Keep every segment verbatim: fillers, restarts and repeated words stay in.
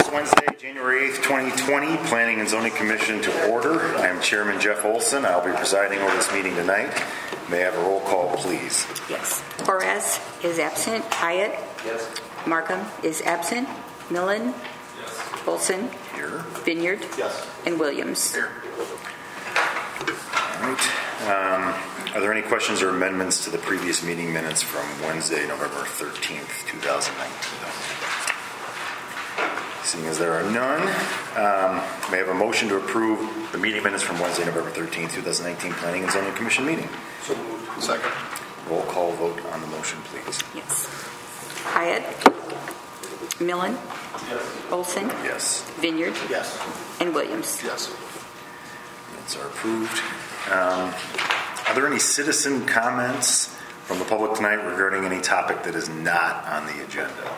Wednesday, January eighth, twenty twenty, Planning and Zoning Commission to order. I am Chairman Jeff Olson. I'll be presiding over this meeting tonight. May I have a roll call, please? Yes. Torres is absent. Hyatt? Yes. Markham is absent. Millen? Yes. Olson? Here. Vineyard? Yes. And Williams? Here. All right. Um, are there any questions or amendments to the previous meeting minutes from Wednesday, November thirteenth, twenty nineteen? Seeing as there are none, um, may I have a motion to approve the meeting minutes from Wednesday, November thirteenth, twenty nineteen Planning and Zoning Commission meeting? So moved. Second. Roll call vote on the motion, please. Yes. Hyatt? Millen? Yes. Olson? Yes. Vineyard? Yes. And Williams? Yes. Minutes are approved. Um, are there any citizen comments from the public tonight regarding any topic that is not on the agenda?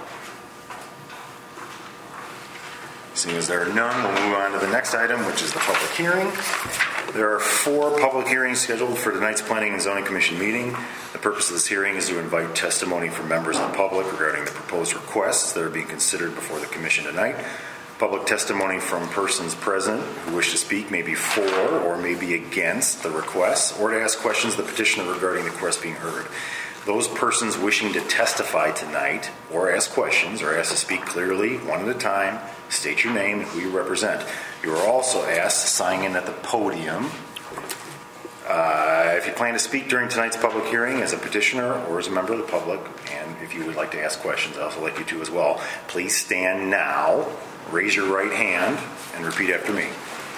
Seeing as there are none, we'll move on to the next item, which is the public hearing. There are four public hearings scheduled for tonight's Planning and Zoning Commission meeting. The purpose of this hearing is to invite testimony from members of the public regarding the proposed requests that are being considered before the Commission tonight. Public testimony from persons present who wish to speak may be for or may be against the requests or to ask questions of the petitioner regarding the request being heard. Those persons wishing to testify tonight or ask questions are asked to speak clearly, one at a time, state your name and who you represent. You are also asked to sign in at the podium. Uh, if you plan to speak during tonight's public hearing as a petitioner or as a member of the public, and if you would like to ask questions, I'd also like you to as well, please stand now, raise your right hand, and repeat after me.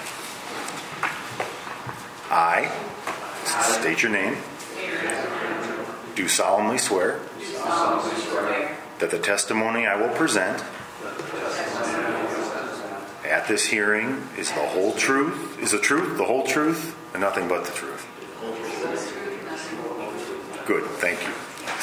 I, state your name, do solemnly swear that the testimony I will present at this hearing is the whole truth, is the truth, the whole truth, and nothing but the truth. Good, thank you.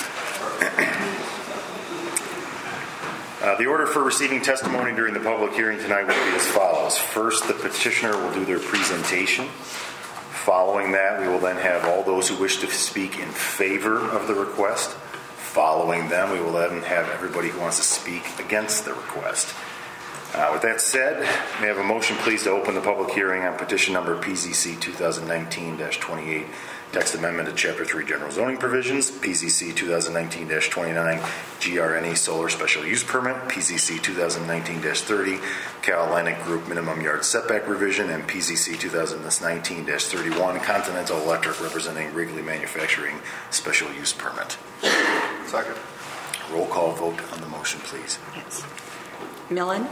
Uh, the order for receiving testimony during the public hearing tonight will be as follows. First, the petitioner will do their presentation. Following that, we will then have all those who wish to speak in favor of the request. Following them, we will then have everybody who wants to speak against the request. Uh, with that said, may I have a motion, please, to open the public hearing on petition number P Z C twenty nineteen dash twenty-eight, text amendment to Chapter three General Zoning Provisions, P Z C twenty nineteen dash twenty-nine, G R N E Solar Special Use Permit, P Z C twenty nineteen dash thirty, Cal Atlantic Group Minimum Yard Setback Revision, and P Z C twenty nineteen dash thirty-one, Continental Electric representing Wrigley Manufacturing Special Use Permit. Second. Roll call vote on the motion, please. Yes. Millen?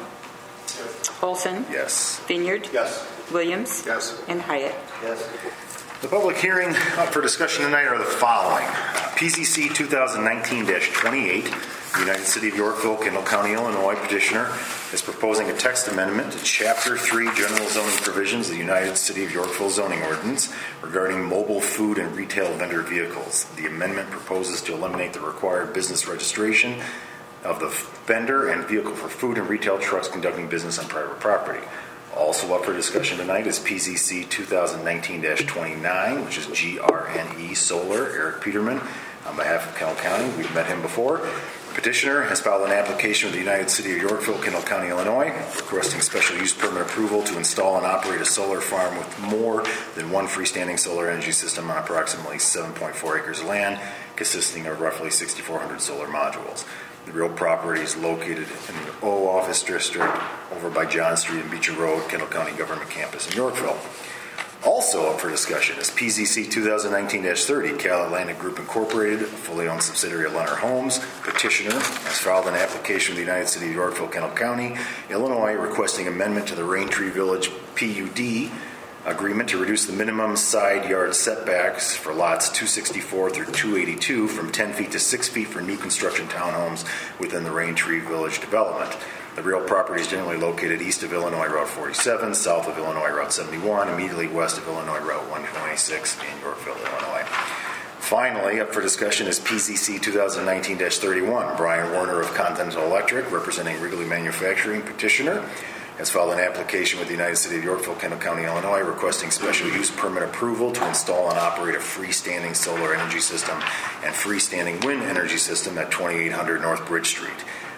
Olson? Yes. Vineyard? Yes. Williams? Yes. And Hyatt? Yes. The public hearing up for discussion tonight are the following. P Z C twenty nineteen dash twenty-eight, the United City of Yorkville, Kendall County, Illinois petitioner is proposing a text amendment to Chapter three General Zoning Provisions of the United City of Yorkville Zoning Ordinance regarding mobile food and retail vendor vehicles. The amendment proposes to eliminate the required business registration of the vendor and vehicle for food and retail trucks conducting business on private property. Also up for discussion tonight is P Z C twenty nineteen dash twenty-nine, which is G R N E Solar, Eric Peterman, on behalf of Kendall County. We've met him before. Petitioner has filed an application with the United City of Yorkville, Kendall County, Illinois, requesting special use permit approval to install and operate a solar farm with more than one freestanding solar energy system on approximately seven point four acres of land, consisting of roughly six thousand four hundred solar modules. The real property is located in the O Office District over by John Street and Beecher Road, Kendall County Government Campus in Yorkville. Also up for discussion is P Z C twenty nineteen dash thirty, Cal Atlantic Group Incorporated, a fully owned subsidiary of Leonard Homes. Petitioner has filed an application with the United City of Yorkville, Kendall County, Illinois, requesting amendment to the Raintree Village P U D agreement to reduce the minimum side yard setbacks for lots two sixty-four through two eighty-two from ten feet to six feet for new construction townhomes within the Raintree Village development. The real property is generally located east of Illinois Route forty-seven, south of Illinois Route seventy-one, immediately west of Illinois Route one twenty-six in Yorkville, Illinois. Finally, up for discussion is P Z C twenty nineteen dash thirty-one. Brian Warner of Continental Electric, representing Wrigley Manufacturing, petitioner, has filed an application with the United City of Yorkville, Kendall County, Illinois, requesting special use permit approval to install and operate a freestanding solar energy system and freestanding wind energy system at twenty-eight hundred North Bridge Street.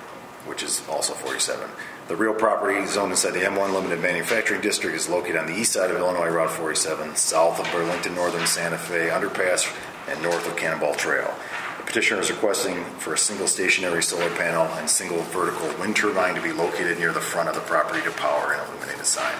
which is also forty-seven. The real property zoned inside the M one Limited Manufacturing District is located on the east side of Illinois Route forty-seven, south of Burlington Northern Santa Fe Underpass, and north of Cannonball Trail. The petitioner is requesting for a single stationary solar panel and single vertical wind turbine to be located near the front of the property to power an illuminated sign.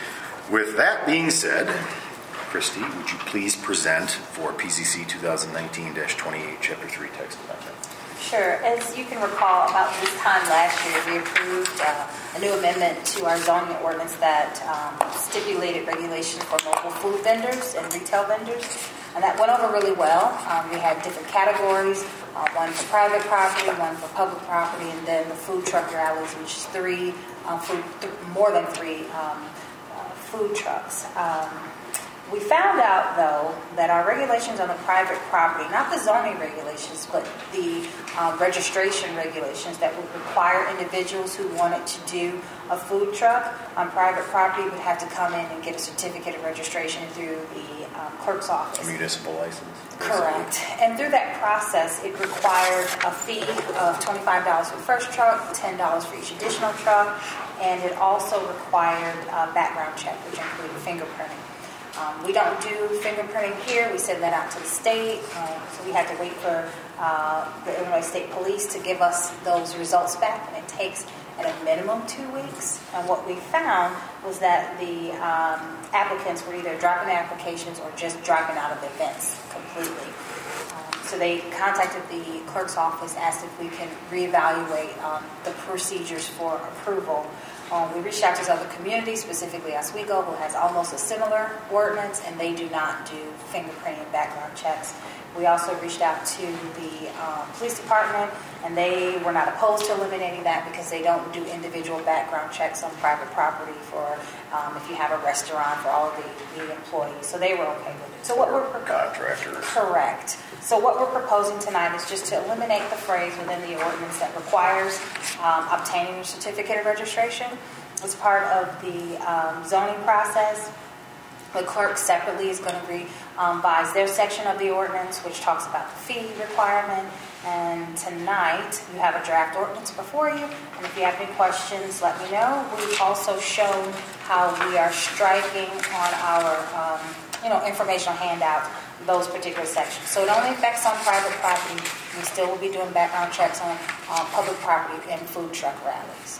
With that being said, Christy, would you please present for P Z C twenty nineteen dash twenty-eight, Chapter three Text Amendment? Sure. As you can recall, about this time last year, we approved uh, a new amendment to our zoning ordinance that um, stipulated regulations for local food vendors and retail vendors. And that went over really well. Um, we had different categories, uh, one for private property, one for public property, and then the food truck rallies, which is three, um, food, th- more than three um, uh, food trucks. Um, We found out, though, that our regulations on the private property, not the zoning regulations, but the uh, registration regulations that would require individuals who wanted to do a food truck on private property would have to come in and get a certificate of registration through the um, clerk's office. Municipal license? Correct. And through that process, it required a fee of twenty-five dollars for the first truck, ten dollars for each additional truck, and it also required a background check, which included fingerprinting. Um, we don't do fingerprinting here. We send that out to the state. Um, so we had to wait for uh, the Illinois State Police to give us those results back, and it takes at a minimum two weeks. And what we found was that the um, applicants were either dropping their applications or just dropping out of the events completely. Um, so they contacted the clerk's office, asked if we can reevaluate um, the procedures for approval. Um, we reached out to other communities, specifically Oswego, who has almost a similar ordinance, and they do not do fingerprinting and background checks. We also reached out to the um, police department, and they were not opposed to eliminating that because they don't do individual background checks on private property for um, if you have a restaurant for all of the, the employees. So they were okay with it. So what we're Contractors. Correct. So what we're proposing tonight is just to eliminate the phrase within the ordinance that requires um, obtaining a certificate of registration as part of the um, zoning process. The clerk separately is going to revise their section of the ordinance, which talks about the fee requirement. And tonight, you have a draft ordinance before you. And if you have any questions, let me know. We've also shown how we are striking on our, um, you know, informational handout those particular sections. So it only affects on private property. We still will be doing background checks on uh, public property and food truck rallies.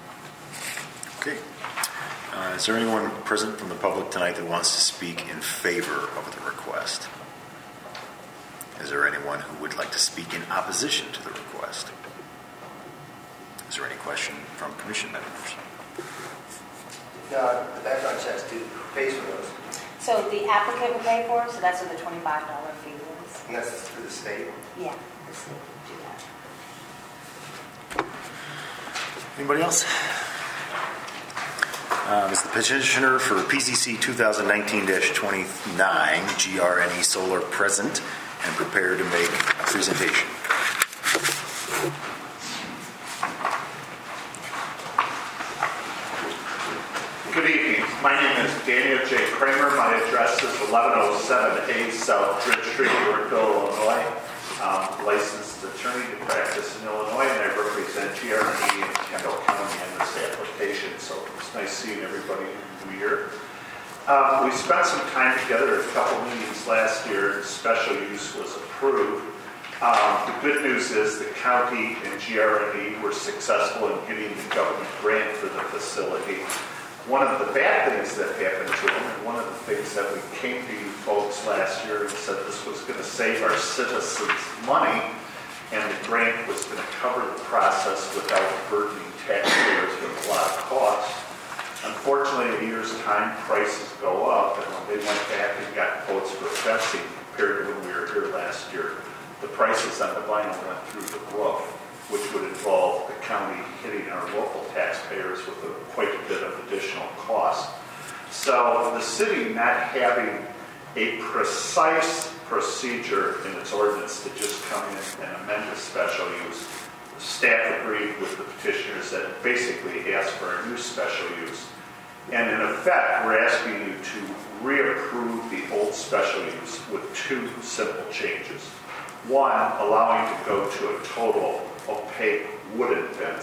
Okay. Uh, is there anyone present from the public tonight that wants to speak in favor of the request? Is there anyone who would like to speak in opposition to the request? Is there any question from commission members? Uh, the background checks do pays for those. So the applicant will pay for it, so that's what the twenty-five dollars fee is. And that's through the state. Yeah, the state will do that. Anybody else? Um, is the petitioner for P Z C twenty nineteen dash twenty-nine, G R N E Solar, present and prepared to make a presentation? Good evening. My name is Daniel J. Kramer. My address is eleven oh seven A South Bridge Street, Yorkville, Illinois. Um, licensed attorney to practice in Illinois, and I represent G R N E in Kendall County in this application. So it's nice seeing everybody in the new year. Um, we spent some time together at a couple meetings last year, and special use was approved. Um, the good news is the county and G R N E were successful in getting the government grant for the facility. One of the bad things that happened to them, and one of the things that we came to you folks last year and said this was going to save our citizens money, and the grant was going to cover the process without burdening taxpayers with a lot of cost. Unfortunately, in a year's time, prices go up, and when they went back and got quotes for fencing compared to when we were here last year, the prices on the vinyl went through the roof, which would involve the county hitting our local taxpayers with a, quite a bit of additional cost. So the city not having a precise procedure in its ordinance to just come in and amend a special use, staff agreed with the petitioners that basically asked for a new special use. And in effect, we're asking you to reapprove the old special use with two simple changes. One, allowing to go to a total opaque wooden fence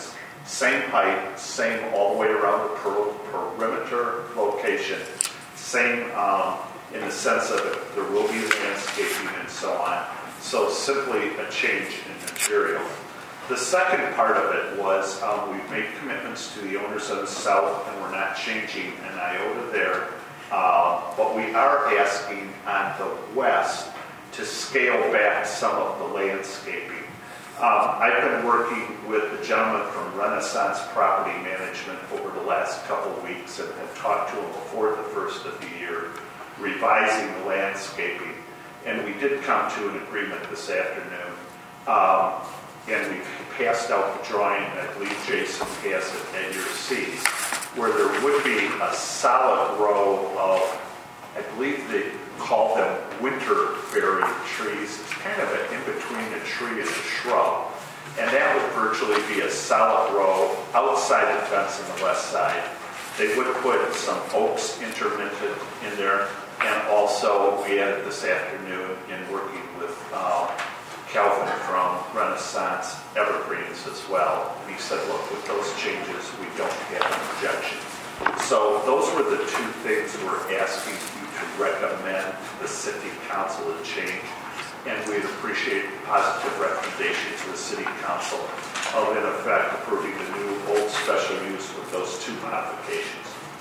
Same height, same all the way around the per- perimeter location, same um, in the sense of it, there will be landscaping and so on. So simply a change in material. The second part of it was um, we've made commitments to the owners of the south, and we're not changing an iota there. Uh, but we are asking on the west to scale back some of the landscaping. Um, I've been working with the gentleman from Renaissance Property Management over the last couple of weeks and have talked to him before the first of the year, revising the landscaping. And we did come to an agreement this afternoon. Um, and we've passed out the drawing, and I believe Jason has it at your seats, where there would be a solid row of, I believe they call them winter-bearing trees. It's kind of an in-between a tree and a shrub. And that would virtually be a solid row outside the fence on the west side. They would put some oaks interminted in there. And also, we added this afternoon in working with uh, Calvin from Renaissance Evergreens as well. And he said, look, with those changes, we don't have an objection. So those were the two things we're asking you to recommend the city council to change. And we'd appreciate a positive recommendation to the city council of, in effect, approving the new old special use with those two modifications.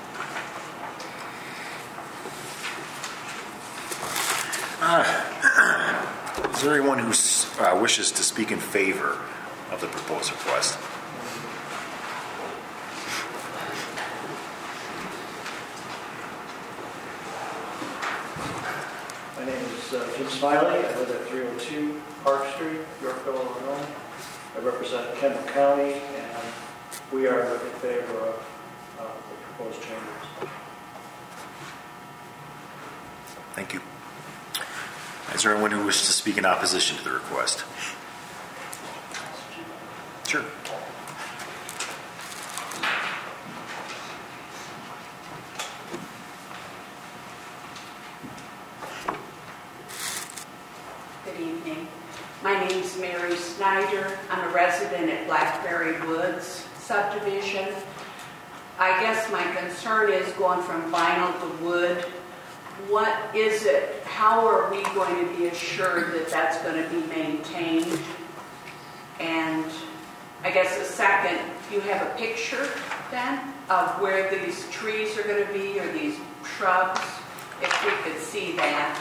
Uh, is there anyone who uh, wishes to speak in favor of the proposed request? My name is uh, Jim Smiley. I live at three oh two Park Street, Yorkville, Illinois. I represent Kendall County, and we are in favor of uh, the proposed changes. Thank you. Is there anyone who wishes to speak in opposition to the request? Sure. Good evening. My name is Mary Snyder. I'm a resident at Blackberry Woods subdivision. I guess my concern is going from vinyl to wood. What is it? How are we going to be assured that that's going to be maintained? And I guess the second, you have a picture then of where these trees are going to be, or these shrubs? If we could see that.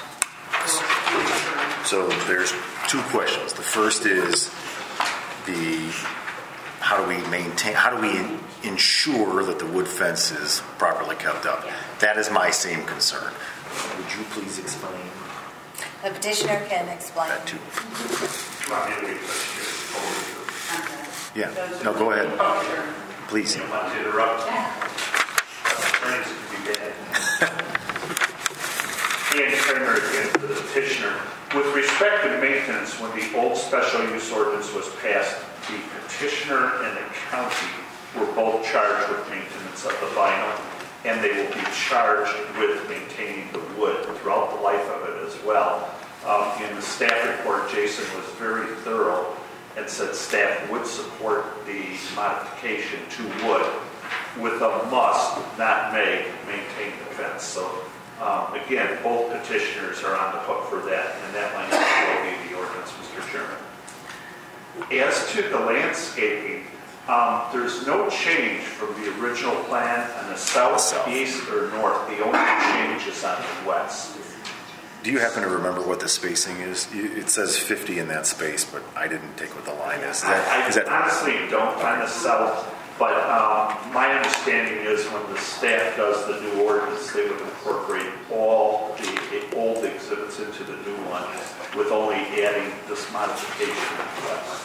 So there's two questions. The first is the how do we maintain, how do we ensure that the wood fence is properly kept up? Yeah. That is my same concern. Would you please explain The petitioner can explain. that too? Want me to read this here? Yeah. No, go ahead. Oh, sure. Please. I don't want to interrupt. Yeah. Attorneys could be bad. Ian Kramer again, the petitioner. With respect to maintenance, when the old special use ordinance was passed, the petitioner and the county were both charged with maintenance of the vinyl, and they will be charged with maintaining the wood throughout the life of it as well. Um, in the staff report, Jason was very thorough and said staff would support the modification to wood with a must, not may, maintain the fence. So um, again, both petitioners are on the hook for that, and that language will be the ordinance, Mister Chairman. As to the landscaping, um, there's no change from the original plan on the south, South. east, or north. The only change is on the west. Do you happen to remember what the spacing is? You- It says fifty in that space, but I didn't take what the line is. Is that, I, I is that honestly don't on the south, but um, my understanding is when the staff does the new ordinance, they would incorporate all the, the old exhibits into the new one, with only adding this modification in the west.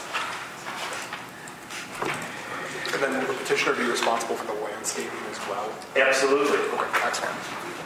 And then will the petitioner be responsible for the landscaping as well? Absolutely. Okay, excellent.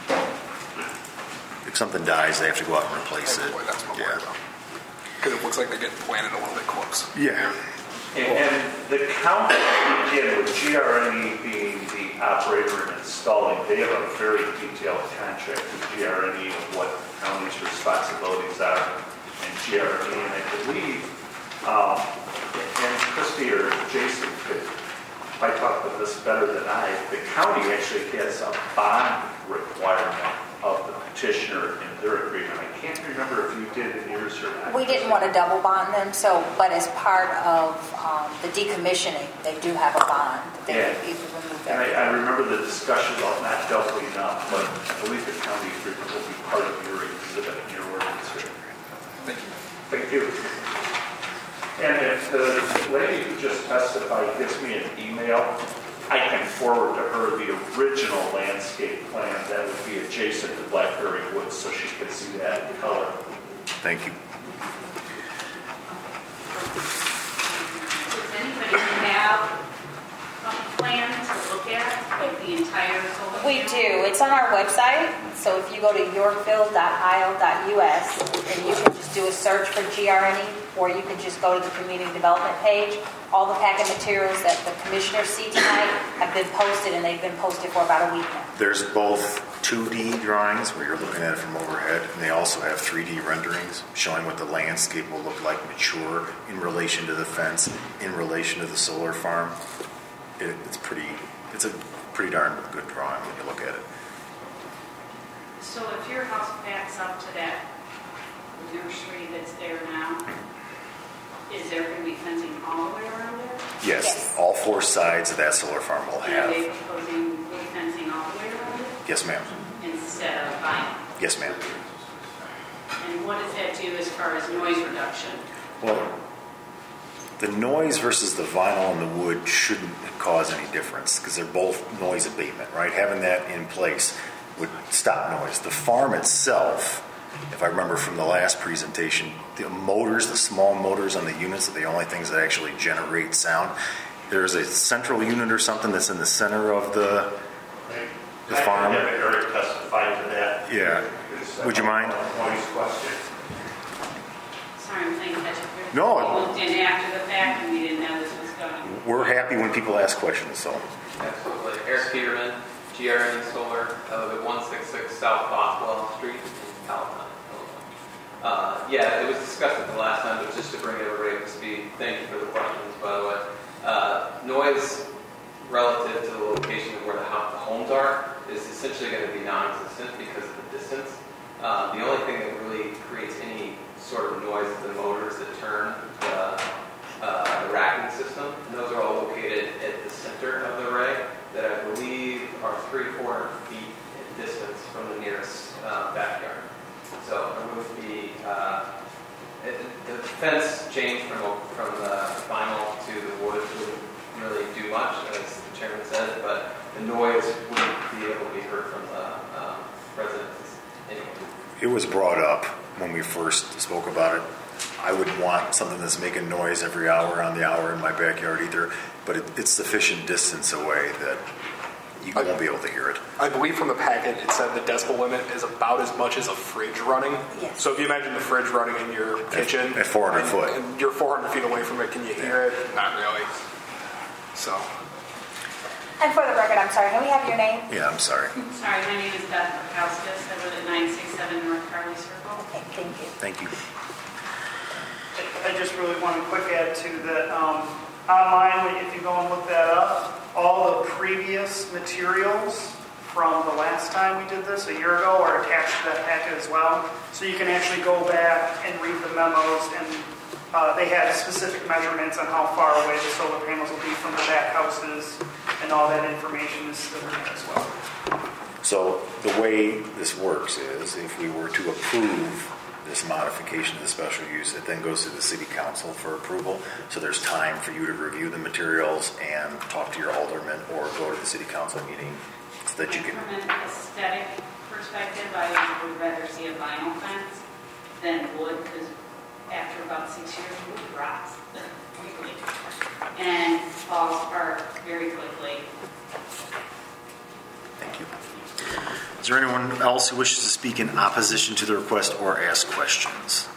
if something dies, they have to go out and replace it? Boy, that's what I'm Yeah. worried about. Because it looks like they're getting planted a little bit close. Yeah. And, and the county, again, with G R N E being the operator and installing, they have a very detailed contract with G R N E of what the county's responsibilities are. And G R N E, and I believe, um, and Christie or Jason could I talked about this better than I, the county actually has a bond requirement of the petitioner in their agreement. I can't remember if you did in yours or not. We didn't want to double bond them, so, but as part of um, the decommissioning, they do have a bond. They Yeah. you can remove And that. I, I remember the discussion about not doubling up, but I believe the county agreement will be part of your exhibit in your ordinance. Thank you. Thank you. And if the lady who just testified gives me an email, I can forward to her the original landscape plan that would be adjacent to Blackberry Woods so she can see that in color. Thank you. Does anybody have a plan to look at, like the entire solar? We panel? do. It's on our website. So if you go to yorkville dot I O dot U S, and you can just do a search for G R N E, or you can just go to the community development page. All the packet materials that the commissioners see tonight have been posted, and they've been posted for about a week now. There's both two D drawings where you're looking at it from overhead, and they also have three D renderings showing what the landscape will look like mature in relation to the fence, in relation to the solar farm. It, it's pretty, it's a pretty darn good drawing when you look at it. So if your house backs up to that nursery that's there now, is there going to be fencing all the way around there? Yes, Yes. all four sides of that solar farm will And are they have. proposing wood fencing all the way around it Yes, ma'am. instead of vinyl? Yes, ma'am. And what does that do as far as noise reduction? Well, the noise versus the vinyl and the wood shouldn't cause any difference because they're both noise abatement, right? Having that in place would stop noise. The farm itself, if I remember from the last presentation, the motors, the small motors on the units are the only things that actually generate sound. There's a central unit or something that's in the center of the, the farm. I have Eric testify to that. Yeah. Would you mind? Noise question. Sorry, I'm playing catch up here. No. We moved in after the fact and we didn't know this was coming. We're happy when people ask questions, so. Absolutely. Eric Peterman, G R N E Solar. I live at one sixty-six South Boswell Street in California. Uh, yeah, it was discussed at the last time, but just to bring everybody up to speed, thank you for the questions, by the way. Uh, noise relative to the location of where the, ho- the homes are is essentially going to be non-existent because of the distance. Uh, the only thing that really creates any sort of noise is the motors that turn the, uh, the racking system. And those are all located at the center of the array that I believe are three, four hundred feet in distance from the nearest uh, backyard. So it would be, uh, it, the fence change from, from the vinyl to the wood wouldn't really do much, as the chairman said, but the noise wouldn't be able to be heard from the um, residents anyway. It was brought up when we first spoke about it. I wouldn't want something that's making noise every hour on the hour in my backyard either, but it, it's sufficient distance away that you won't be able to hear it. I believe from the packet it said the decibel limit is about as much as a fridge running. Yes. So if you imagine the fridge running in your kitchen. at four hundred and, foot. And you're four hundred feet away from it, can you hear it? Not really. So. And for the record, I'm sorry, can we have your name? Yeah, I'm sorry. Sorry, my name is Beth Markouskas. I live at nine sixty-seven North Carly Circle. Okay, thank you. Thank you. I just really want to quick add to that. Um, online, if you go and look that up, all the previous materials from the last time we did this a year ago are attached to that packet as well. So you can actually go back and read the memos, and uh, they had specific measurements on how far away the solar panels will be from the back houses, and all that information is still in there as well. So the way this works is if we were to approve this modification of the special use, it then goes to the city council for approval. So there's time for you to review the materials and talk to your alderman or go to the city council meeting so that you can. From an aesthetic perspective, I would rather see a vinyl fence than wood, because after about six years, wood rots quickly and falls apart very quickly. Thank you. Is there anyone else who wishes to speak in opposition to the request or ask questions?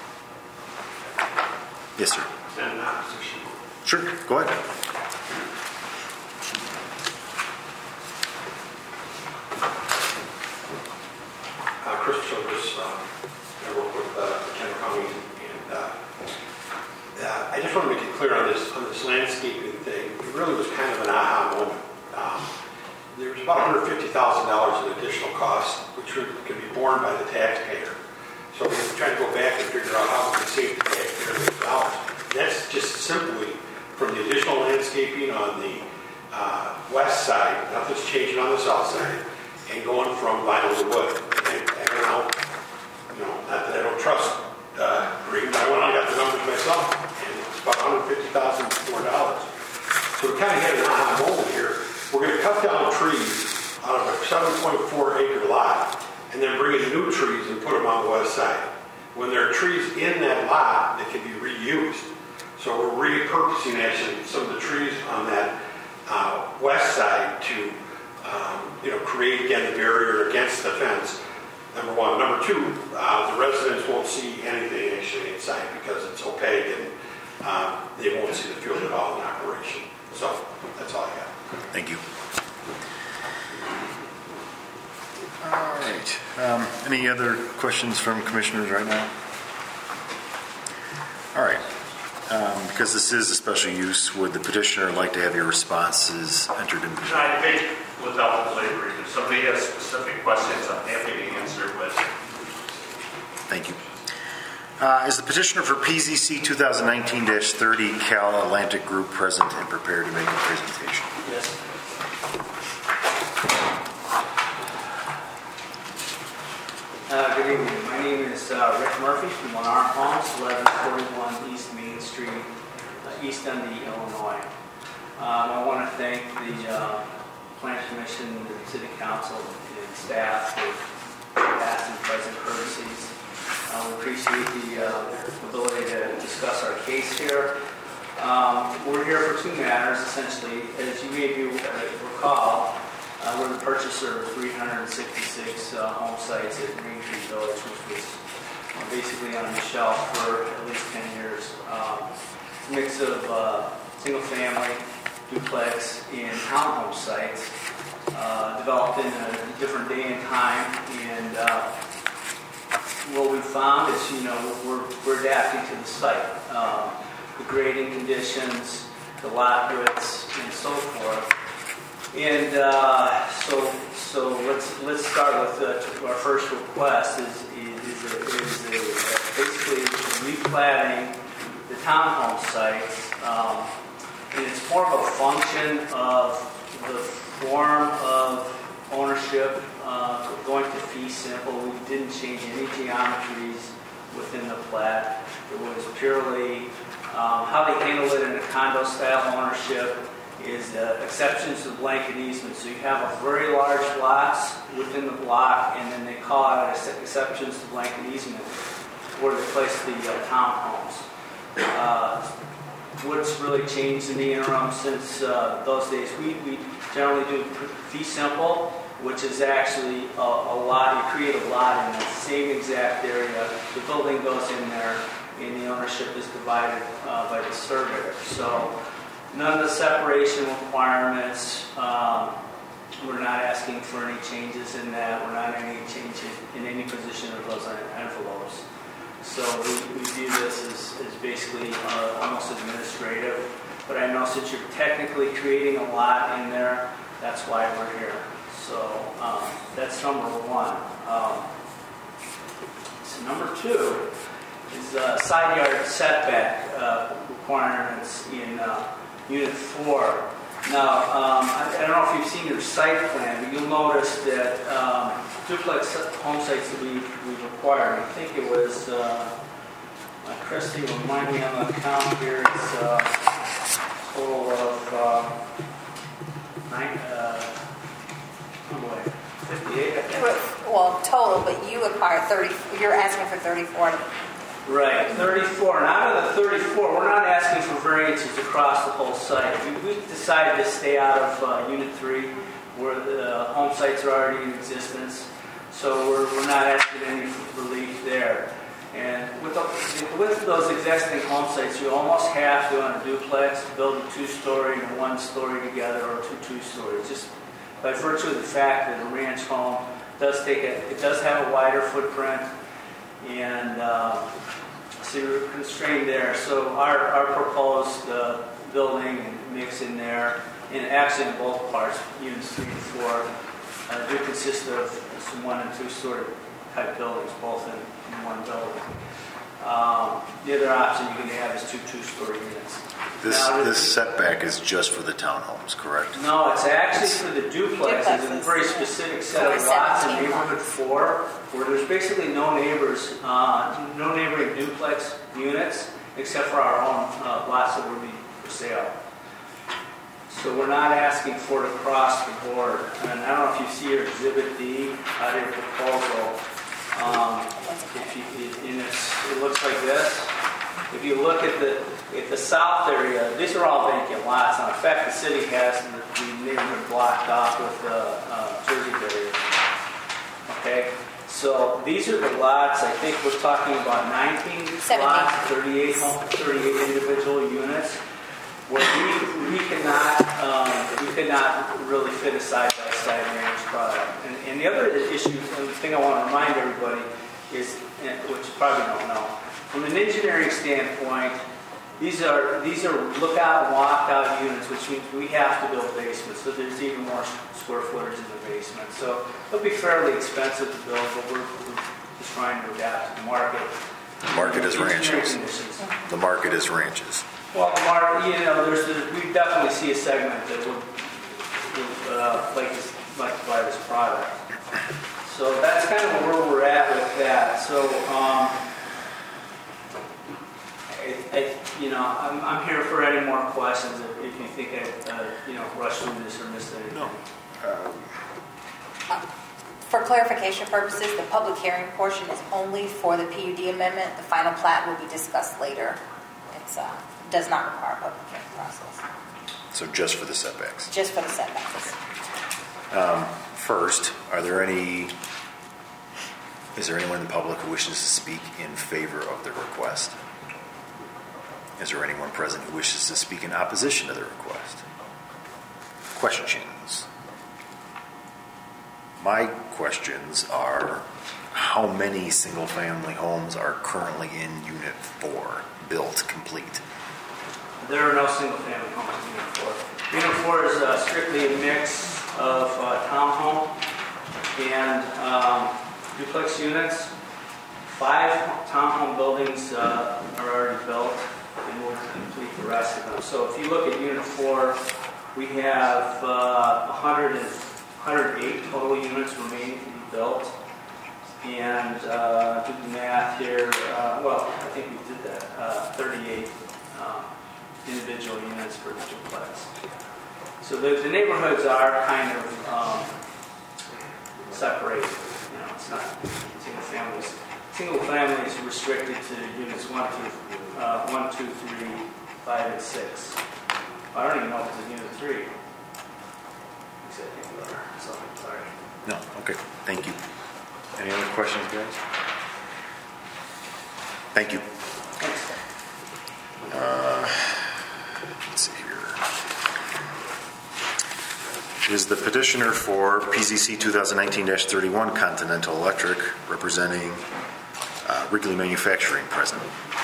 Yes, sir. In opposition. Sure, go ahead. Uh, Chris Childress, um, I work with uh, Kendall County, and uh, uh, I just want to make it clear on this on this landscaping thing. It really was kind of an odd about one hundred fifty thousand dollars in additional costs, which can be borne by the taxpayer. So we're trying to go back and figure out how we can save the taxpayer those dollars. That's just simply from the additional landscaping on the uh, west side, nothing's changing on the south side, and going from vinyl to wood. And I, I don't know, you know, not that I don't trust uh, Green, but I went out and got the numbers myself, and it's about one hundred fifty thousand more dollars. So we kind of had an aha moment here. We're going to cut down trees out of a seven point four acre lot, and then bring in new trees and put them on the west side. When there are trees in that lot, they can be reused. So we're repurposing actually some of the trees on that uh, west side to, um, you know, create again the barrier against the fence. Number one. Number two, uh, the residents won't see anything actually inside because it's opaque and uh, they won't see the field at all in operation. So that's all I got. Thank you. All right. Um, any other questions from commissioners right now? All right. Um, because this is a special use, would the petitioner like to have your responses entered into? I think without laboring, if somebody has specific questions, I'm happy to answer, but. Thank you. Uh, is the petitioner for P Z C twenty nineteen dash thirty Cal Atlantic Group present and prepared to make a presentation? Yes. Uh, good evening. My name is uh, Rick Murphy from Lennar Homes, eleven forty-one East Main Street, uh, East Dundee, Illinois. Um, I want to thank the uh, Plan Commission, the City Council, and staff for past and present courtesies. Uh, we appreciate the uh, ability to discuss our case here. Um, we're here for two matters, essentially. As you may be, uh, recall, uh, we're the purchaser of three hundred sixty-six uh, home sites at Green Tree Village, which was uh, basically on the shelf for at least ten years. Um, mix of uh, single-family, duplex, and townhome sites, uh, developed in a different day and time, and uh, what we found is, you know, we're, we're adapting to the site, um, the grading conditions, the lot widths, and so forth. And uh, so, so let's let's start with uh, our first request is is, a, is a, basically replatting the townhome sites, um, and it's more of a function of the form of ownership. Uh, going to fee simple, we didn't change any geometries within the plat. It was purely um, how they handle it in a condo-style ownership is uh, exceptions to blanket easement. So you have a very large lots within the block, and then they call out exceptions to blanket easement where they place the uh, townhomes. Uh, what's really changed in the interim since uh, those days? We, we generally do fee simple, which is actually a, a lot, you create a lot in the same exact area. The building goes in there, and the ownership is divided uh, by the surveyor. So none of the separation requirements, um, we're not asking for any changes in that. We're not any changes in any position of those envelopes. So we, we view this as, as basically uh, almost administrative. But I know since you're technically creating a lot in there, that's why we're here. So um, that's number one. Um, so number two is uh, side yard setback uh, requirements in uh, Unit four. Now, um, I, I don't know if you've seen your site plan, but you'll notice that um, duplex home sites that we we required. I think it was uh, uh, Christy, remind me on the count here. It's a uh, total of uh, nine. Uh, fifty-eight, I think. Well, total, but you acquired thirty. You're asking for thirty-four. Right, thirty-four. And out of the thirty-four, we're not asking for variances across the whole site. We, we decided to stay out of uh, Unit three, where the uh, home sites are already in existence. So we're, we're not asking any relief there. And with, the, with those existing home sites, you almost have to, on a duplex, build a two-story and a one-story together, or two two-stories. Just by virtue of the fact that a ranch home does take a, it does have a wider footprint, and uh, so you're constrained there. So our, our proposed uh, building and mix in there and actually in both parts, units three and four, uh, do consist of some one and two story type buildings, both in, in one building. Um, the other option you can have is two two-story units. This, Now, this setback is just for the townhomes, correct? No, it's actually for the duplexes, and a very specific set of lots in neighborhood four, where there's basically no neighbors, uh, no neighboring duplex units, except for our own uh, lots that would be for sale. So we're not asking for it across the board. And I don't know if you see your Exhibit D out of your proposal. Um, if you, it, and it's, it looks like this. If you look at the at the south area, these are all vacant lots. Now, in fact, the city has the, the neighborhood blocked off with the uh, Jersey barriers. Okay, so these are the lots. I think we're talking about nineteen lots, thirty-eight, thirty-eight individual units, where we we cannot um, we could not really fit a side-by-side range product. And, and the other issue, and the thing I want to remind everybody is, which you probably don't know, from an engineering standpoint, these are these are lookout and walkout units, which means we have to build basements. So there's even more square footage in the basement. So it'll be fairly expensive to build, but we're, we're just trying to adapt to the market. The market is ranches. The market is ranches. Well, Mark, you know, there's a, we definitely see a segment that would, would uh, like this, like to buy this product. So that's kind of where we're at with that. So, um, I, I, you know, I'm, I'm here for any more questions if, if you think I, uh, you know, rushed through this or missed anything. No. Um, Uh, For clarification purposes, the public hearing portion is only for the P U D amendment. The final plat will be discussed later. It's uh, does not require a public hearing process. So just for the setbacks. Just for the setbacks. Um, first, are there any? Is there anyone in the public who wishes to speak in favor of the request? Is there anyone present who wishes to speak in opposition to the request? Questions? My questions are, how many single-family homes are currently in Unit four, built, complete? There are no single-family homes in Unit four. Unit four is uh, strictly a mix of uh, townhome and um, duplex units. Five townhome buildings uh, are already built, and we'll complete the rest of them. So if you look at Unit four, we have uh, one hundred and one hundred eight total units remaining to be built. And uh, do the math here, uh, well, I think we did that, uh, thirty-eight um, individual units for the duplex. So the, the neighborhoods are kind of um, separated. You know, it's not single families. Single family is restricted to units one, two, uh, one, two, three, five, and six. I don't even know if it's a unit three. So, sorry. No, okay, thank you. Any other questions, guys? Thank you. Thanks. Uh, let's see here. Is the petitioner for P Z C twenty nineteen dash thirty-one Continental Electric representing uh, Wrigley Manufacturing present?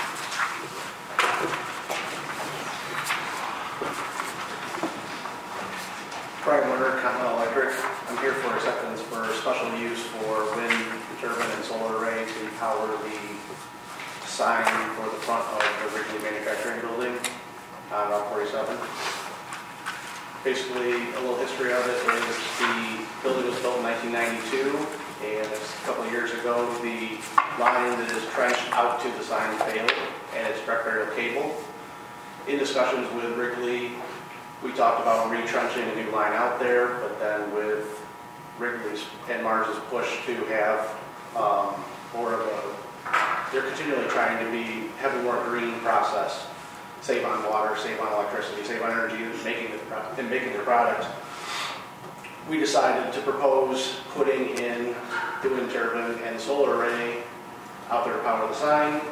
Brian Werner, Continental Electric. I'm here for acceptance for special use for wind turbine and solar array to power the sign for the front of the Wrigley Manufacturing Building on Route forty-seven. Basically, a little history of it is the building was built in nineteen ninety-two, and a couple of years ago, the line that is trenched out to the sign failed, and it's direct burial cable. In discussions with Wrigley, we talked about retrenching a new line out there, but then with Wrigley's and Mars's push to have um, more of a, they're continually trying to be, have a more green process, save on water, save on electricity, save on energy in making, the, in making their product. We decided to propose putting in the wind turbine and solar array out there to power the sign.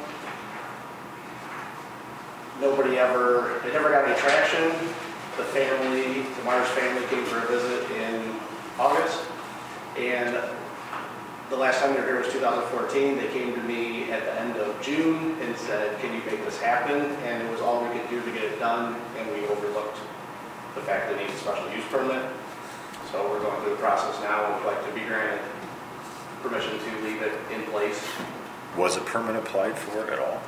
Nobody ever, it never got any traction. The family, the Mars family came for a visit in August, and the last time they were here was two thousand fourteen. They came to me at the end of June and said, can you make this happen? And it was all we could do to get it done, and we overlooked the fact that it needs a special use permit. So we're going through the process now, and would like to be granted permission to leave it in place. Was a permit applied for it at all?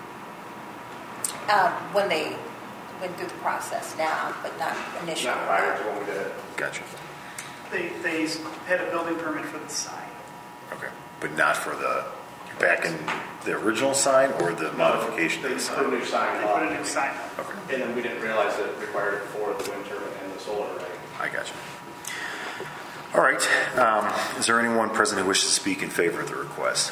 Um, when they went through the process now, but not initially. Not prior to when we did it. Gotcha. They, they had a building permit for the sign. Okay. But not for the, back in the original sign or the modification They of the put a sign? new sign They on. put a new sign up. Okay. And then we didn't realize that it required it for the wind turbine and the solar array. I got you. All right. Um, is there anyone present who wishes to speak in favor of the request?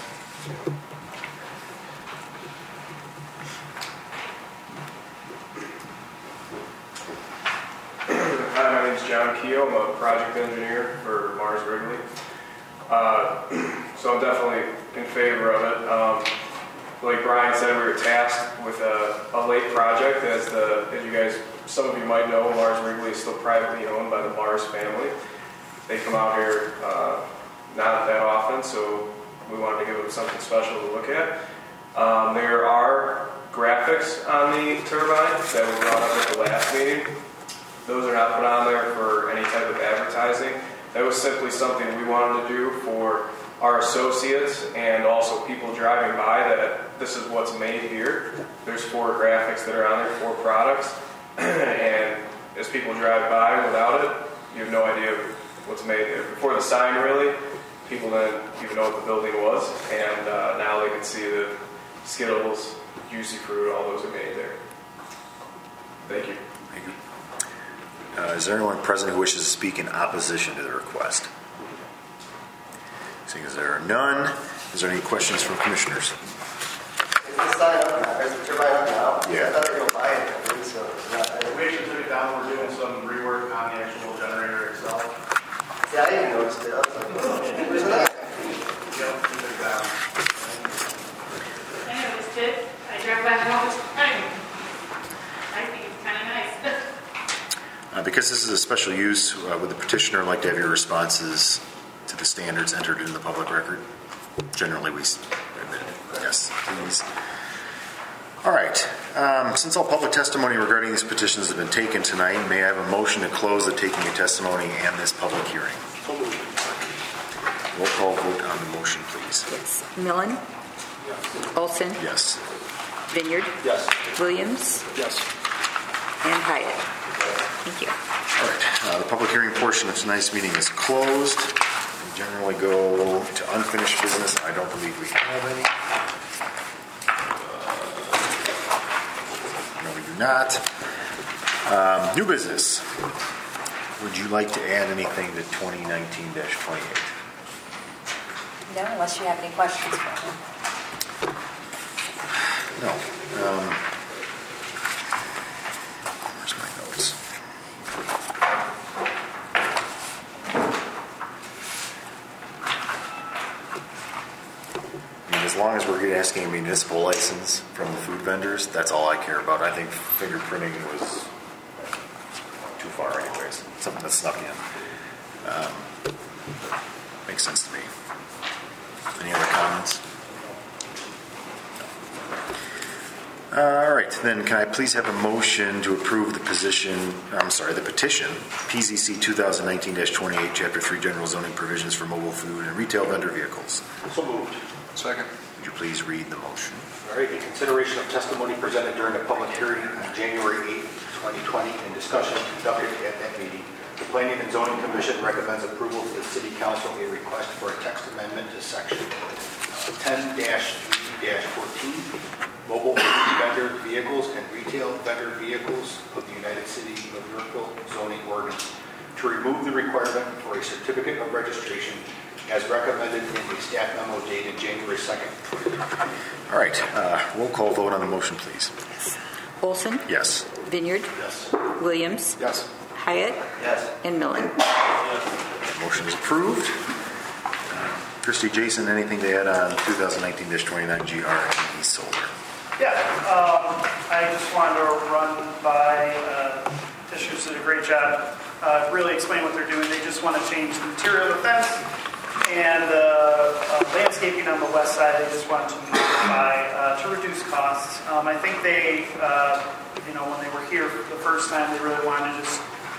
Hi, my name is John Keel. I'm a project engineer for Mars Wrigley. Uh, so I'm definitely in favor of it. Um, like Brian said, we were tasked with a, a lake project. As the, as you guys, some of you might know, Mars Wrigley is still privately owned by the Mars family. They come out here uh, not that often, so we wanted to give them something special to look at. Um, there are graphics on the turbine that were brought up at the last meeting. Those are not put on there for any type of advertising. That was simply something we wanted to do for our associates and also people driving by, that this is what's made here. There's four graphics that are on there, four products. And as people drive by without it, you have no idea what's made there. Before the sign, really, people didn't even know what the building was. And uh, now they can see the Skittles, Juicy Fruit, all those are made there. Thank you. Thank you. Uh, is there anyone present who wishes to speak in opposition to the request? Seeing as there are none, is there any questions from commissioners? Is the sign up now? Is the turbine up now? Yeah. I thought they were buying it. I believe so. It's not- I- We actually took it down. We're doing some rework on the actual generator itself. Yeah, I even noticed it. I was like, oh, where's that? Yep, we took it down. I noticed it. I drive by it all the time. I think it's kind of nice. Uh, because this is a special use, uh, would the petitioner like to have your responses to the standards entered into the public record? Generally, we admit it. Yes, please. All right. Um, since all public testimony regarding these petitions have been taken tonight, may I have a motion to close the taking of testimony and this public hearing? Roll call vote on the motion, please. Yes. Millen? Yes. Olson? Yes. Vineyard? Yes. Williams? Yes. And Hyatt? Thank you. All right. Uh, the public hearing portion of tonight's meeting is closed. We generally go to unfinished business. I don't believe we have any. Uh, no, we do not. Um, new business. Would you like to add anything to twenty nineteen dash twenty-eight? No, unless you have any questions for me. No. Um, where's my notes? I mean, as long as we're asking a municipal license from the food vendors, that's all I care about. I think fingerprinting was too far anyways. Something that snuck in. Um, makes sense to me. Any other comments? All right, then can I please have a motion to approve the position, I'm sorry, the petition, P Z C twenty nineteen dash twenty-eight, Chapter three, General Zoning Provisions for Mobile Food and Retail Vendor Vehicles. So moved. Second. Would you please read the motion? All right, in consideration of testimony presented during the public hearing on January eighth, twenty twenty, and discussion conducted at that meeting, the Planning and Zoning Commission recommends approval to the City Council a request for a text amendment to Section ten dash three dash fourteen, Mobile Food Vendor Vehicles and Retail Vendor Vehicles of the United City of Yorkville zoning ordinance to remove the requirement for a certificate of registration as recommended in the staff memo dated January second, twenty twenty. All right, uh, roll call vote on the motion, please. Olson? Yes. Vineyard? Yes. Williams? Yes. Hyatt? Yes. And Millen? Motion is approved. Uh, Christy, Jason, anything to add on twenty nineteen dash twenty-nine G R and E solar? Yeah, um, I just wanted to run by, uh, Fishers did a great job, uh, really explain what they're doing. They just want to change the material of the fence and the uh, landscaping on the west side. They just want to modify uh, to reduce costs. Um, I think they, uh, you know, when they were here the first time, they really wanted to just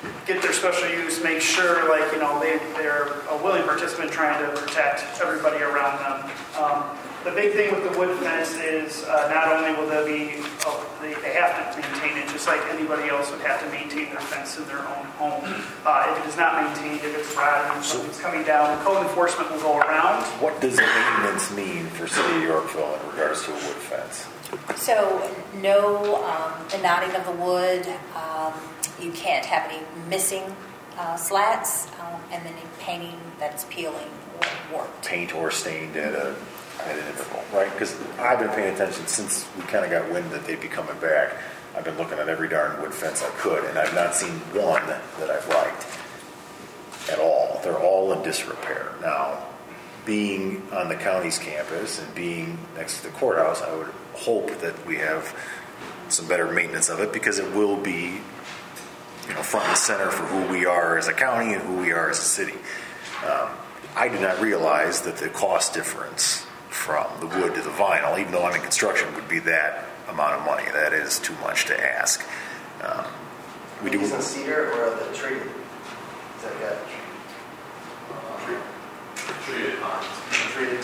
get their special use, make sure like, you know, they, they're a willing participant trying to protect everybody around them. Um, the big thing with the wood fence is uh, not only will there be, oh, they, they have to maintain it just like anybody else would have to maintain their fence in their own home. Uh, if it is not maintained, if it's rotting, if something's coming down, code enforcement will go around. What does maintenance mean for City of Yorkville in regards to a wood fence? So no, um, the knotting of the wood, um, you can't have any missing uh, slats, um, and then any painting that's peeling or warped. Paint or stained at a at an interval, right? Because I've been paying attention since we kind of got wind that they'd be coming back. I've been looking at every darn wood fence I could, and I've not seen one that I've liked at all. They're all in disrepair. Now, being on the county's campus and being next to the courthouse, I would hope that we have some better maintenance of it, because it will be, you know, front and center for who we are as a county and who we are as a city. Um, I did not realize that the cost difference from the wood to the vinyl, even though I'm in construction, would be that amount of money. That is too much to ask. Um, we do. Using cedar or the tree? Is that got tree? Treated. Treated.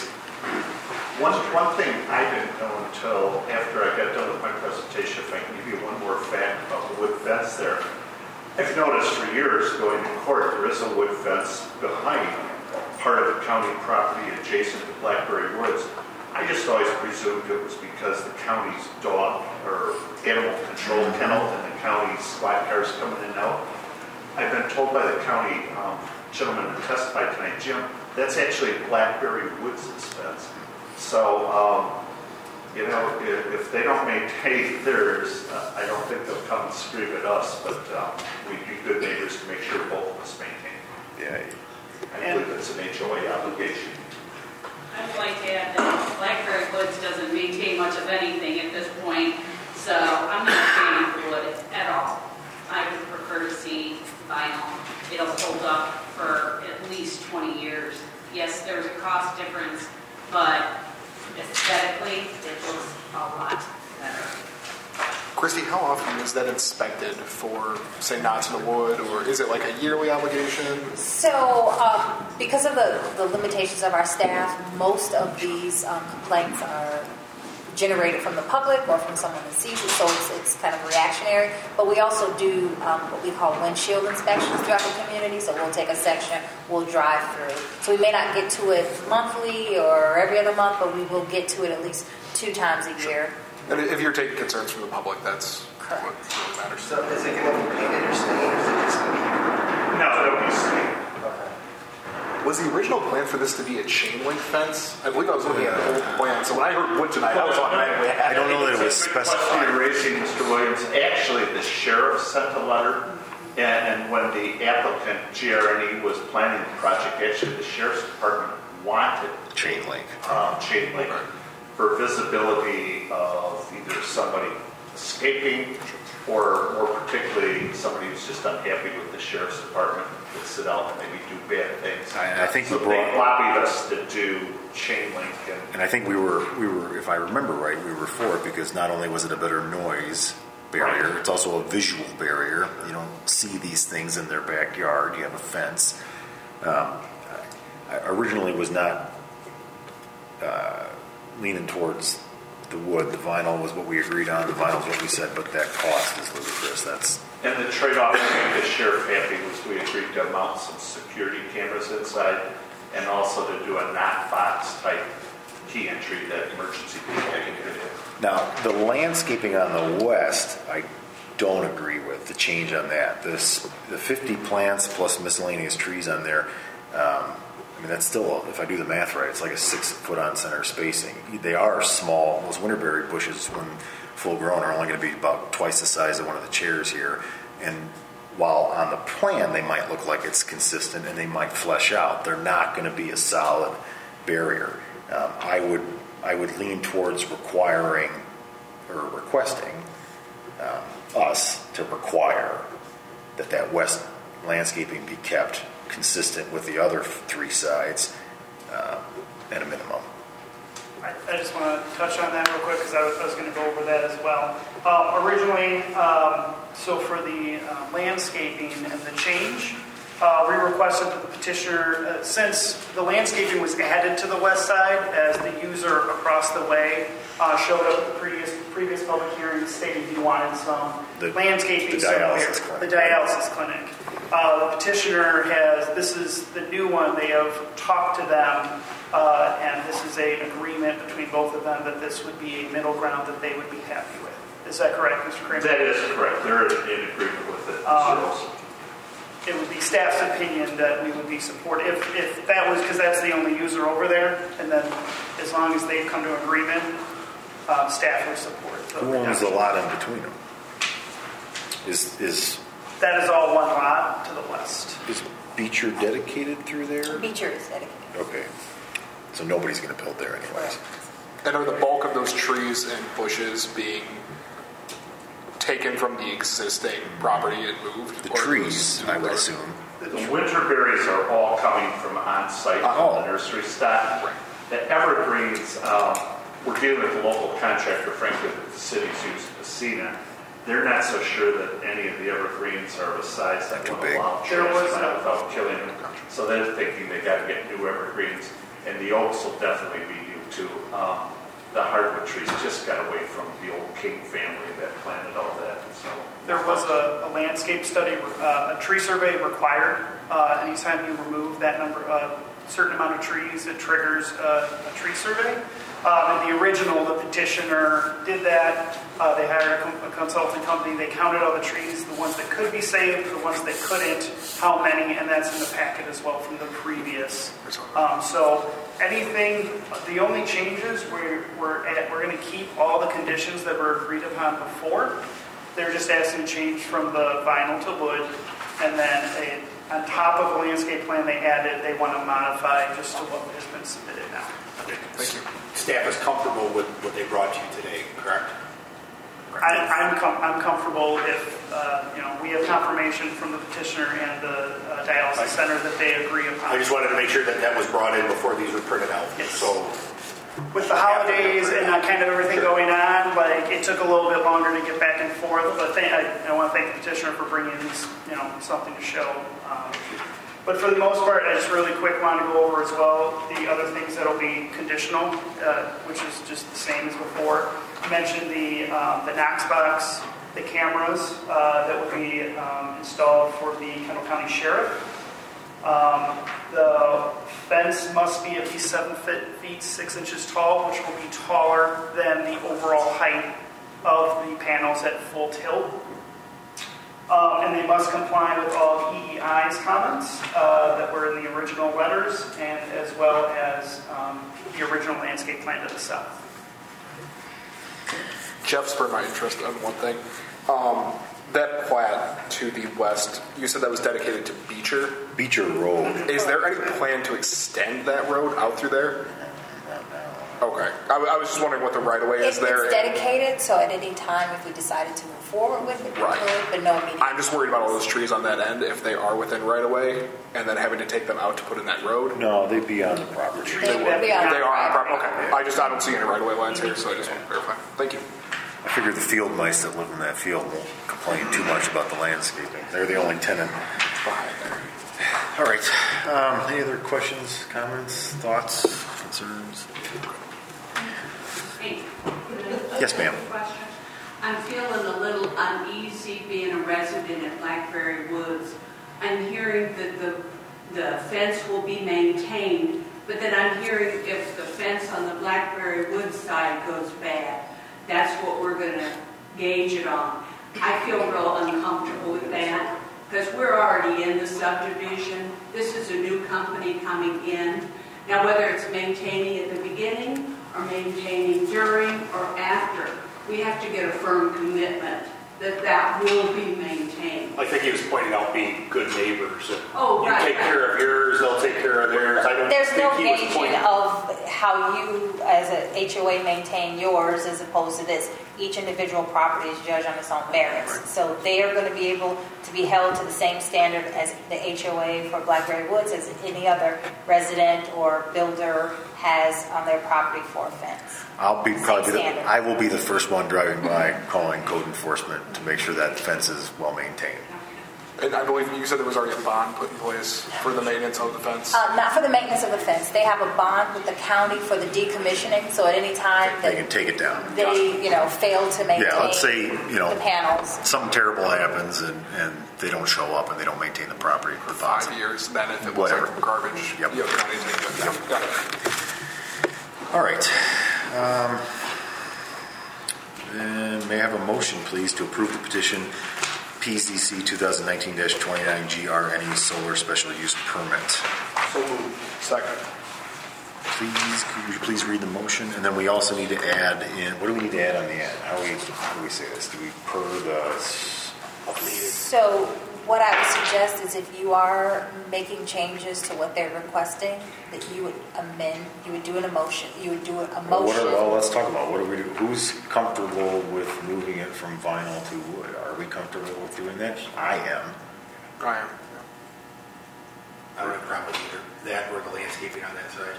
One, one thing I didn't know until after I got done with my presentation, if I can give you one more fact about the wood fence there. I've noticed for years going to court, there is a wood fence behind part of the county property adjacent to Blackberry Woods. I just always presumed it was because the county's dog or animal control kennel and the county's squad cars coming in and out. I've been told by the county um, gentleman who testified tonight, Jim, that's actually Blackberry Woods' fence. So, um, you know, if, if they don't maintain theirs, uh, I don't think they'll come and scream at us, but um, we'd be good neighbors to make sure both of us maintain. Yeah. I believe it's an H O A obligation. I would like to add that Blackberry Woods doesn't maintain much of anything at this point, so I'm not a fan of wood at all. I would prefer to see vinyl. It'll hold up for at least twenty years. Yes, there's a cost difference, but aesthetically, it looks a lot better. Christy, how often is that inspected for, say, knots in the wood, or is it like a yearly obligation? So, um, because of the, the limitations of our staff, most of these um, complaints are generated from the public or from someone that sees it, so it's, it's kind of reactionary. But we also do um, what we call windshield inspections throughout the community, so we'll take a section, we'll drive through. So we may not get to it monthly or every other month, but we will get to it at least two times a year. And if you're taking concerns from the public, that's correct. What really matters. So is it going to be painted or stained, or is it just going to be? No, it'll be stained. Okay. Was the original plan for this to be a chain link fence? I believe I was looking at the old plan. So when I heard wood tonight, I was automatically I don't know that it was It's a good specified. question you're raising, Mister Williams. Actually, the sheriff sent a letter, and, and when the applicant, G R N E, was planning the project, actually the sheriff's department wanted Chain link. um, chain link for visibility of either somebody escaping or more particularly somebody who's just unhappy with the sheriff's department that sit out and maybe do bad things. I, I think so we brought, they lobbied us to do chain link. And, and I think we were, we were, if I remember right, we were for it because not only was it a better noise barrier, Right. it's also a visual barrier. You don't see these things in their backyard. You have a fence. Um, I originally was not uh, leaning towards the wood. The vinyl was what we agreed on. The vinyl is what we said, but that cost is ludicrous. That's and the trade-off to make the sheriff happy was we agreed to mount some security cameras inside and also to do a not box type key entry that emergency people can get in. now the landscaping on the west. I don't agree with the change on that. This the fifty plants plus miscellaneous trees on there. Um, I mean, that's still, if I do the math right, it's like a six foot on center spacing. They are small. Those winterberry bushes, when full grown, are only going to be about twice the size of one of the chairs here. And while on the plan they might look like it's consistent and they might flesh out, they're not going to be a solid barrier. Um, I would I would lean towards requiring or requesting um, us to require that that west landscaping be kept consistent with the other three sides uh, at a minimum. I, I just want to touch on that real quick because I was, I was going to go over that as well. Um, originally, um, so for the uh, landscaping and the change, uh, we requested that the petitioner, uh, since the landscaping was added to the west side as the user across the way uh, showed up at the previous previous public hearing stating he wanted some The- landscaping the dialysis clinic. the dialysis clinic. Uh, the petitioner has, this is the new one, they have talked to them, uh, and this is an agreement between both of them that this would be a middle ground that they would be happy with. Is that correct, Mister Kramer? That is correct. They're in agreement with it. Um, Mister Olson. It would be staff's opinion that we would be supportive, if, if that was, because that's the only user over there, and then as long as they've come to an agreement, um, staff would support. the Who owns the reduction. lot in between them? Is is That is all one lot to the west. is Beecher dedicated through there? Beecher is dedicated. Okay, so nobody's going to build there anyways. And are the bulk of those trees and bushes being taken from the existing property and moved? The Or are trees, those- I would assume. The winter berries are all coming from on-site Oh. from the nursery stock. The evergreens, um, we're dealing with a local contractor, frankly, that the city's used, Messina. They're not so sure that any of the evergreens are of a size that Too will big. allow There was transplant a- without killing them. So they're thinking they got to get new evergreens, and the oaks will definitely be new too. Um, the hardwood trees just got away from the old King family that planted all that. So There was a, a landscape study, uh, a tree survey required. Uh, anytime you remove that number, a uh, certain amount of trees, it triggers uh, a tree survey. Um, in the original, the petitioner did that. Uh, they hired a, com- a consulting company. They counted all the trees, the ones that could be saved, the ones that couldn't, how many, and that's in the packet as well from the previous. Um, so anything, the only changes we're, we're, at, we're going to keep all the conditions that were agreed upon before. They're just asking to change from the vinyl to wood, and then a, on top of the landscape plan they added, they want to modify just to what has been submitted now. Thank you. Staff is comfortable with what they brought you today, correct? I, I'm, com- I'm comfortable if, uh, you know, we have confirmation from the petitioner and the uh, dialysis center that they agree upon. I just wanted to make sure that that was brought in before these were printed out. Yes. So With the holidays and uh, kind of everything going on, like it took a little bit longer to get back and forth. But thank, I, I want to thank the petitioner for bringing these, you know, something to show. Um, but for the most part, I just really quick want to go over as well the other things that'll be conditional, uh, which is just the same as before. I mentioned the um, the Knox box, the cameras uh, that will be um, installed for the Kendall County Sheriff. Um, the fence must be at least seven feet, feet six inches tall, which will be taller than the overall height of the panels at full tilt. Um, and they must comply with all the E E I's comments uh, that were in the original letters, and as well as um, the original landscape plan to the south. Jeff spurred my interest on one thing. Um, that plat to the west, you said that was dedicated to Beecher? Beecher Road. Is there any plan to extend that road out through there? Okay. I, w- I was just wondering what the right-of-way is It- there. It's dedicated, so at any time, if we decided to move forward with it, we Right. could, but no immediate. I'm just worried about all those trees on that end, if they are within right-of-way, and then having to take them out to put in that road. No, they'd be on the property. They would be on They the are on the property. property. Okay. I just I don't see any right-of-way lines here, so I just want to verify. Thank you. I figure the field mice that live in that field won't complain too much about the landscaping. They're the only tenant behind there. All right. Um, any other questions, comments, thoughts, concerns? Hey, Yes, ma'am. question. I'm feeling a little uneasy being a resident at Blackberry Woods. I'm hearing that the, the fence will be maintained, but then I'm hearing if the fence on the Blackberry Woods side goes bad, that's what we're going to gauge it on. I feel real uncomfortable with that because we're already in the subdivision. This is a new company coming in. Now, whether it's maintaining at the beginning or maintaining during or after, we have to get a firm commitment that that will be maintained. I think he was pointing out being good neighbors. And Oh, you right, take right. care of yours, they'll take care of theirs. I don't There's think no he was gauging pointing. of how you, as a H O A, maintain yours as opposed to this. each individual property is judged on its own merits. So they are going to be able to be held to the same standard as the H O A for Blackberry Woods as any other resident or builder has on their property for a fence. I'll be Same probably, the, standard. I will be the first one driving by calling code enforcement to make sure that fence is well maintained. And I believe you said there was already a bond put in place for the maintenance of the fence. Uh, not for the maintenance of the fence. They have a bond with the county for the decommissioning, so at any time They that can take it down. they, you know, fail to maintain Yeah, let's say, you know, the panels. something terrible happens and, and they don't show up and they don't maintain the property for Five years, then if it looks Whatever. like garbage, Yep. you have the county take it. Yep, got it. All right. Um, then may I have a motion, please, to approve the petition P Z C twenty nineteen dash twenty-nine G R N E Solar Special Use Permit? So moved. Second. Please, could you please read the motion? And then we also need to add in, what do we need to add on the end? How do we, how do we say this? Do we per the updated? So what I would suggest is if you are making changes to what they're requesting, that you would amend, you would do an emotion, you would do a Well, what motion. are, well, let's talk about what do we do? Who's comfortable with moving it from vinyl to wood? Are we comfortable with doing that? I am. I am. I don't have a problem with either that or the landscaping on that side.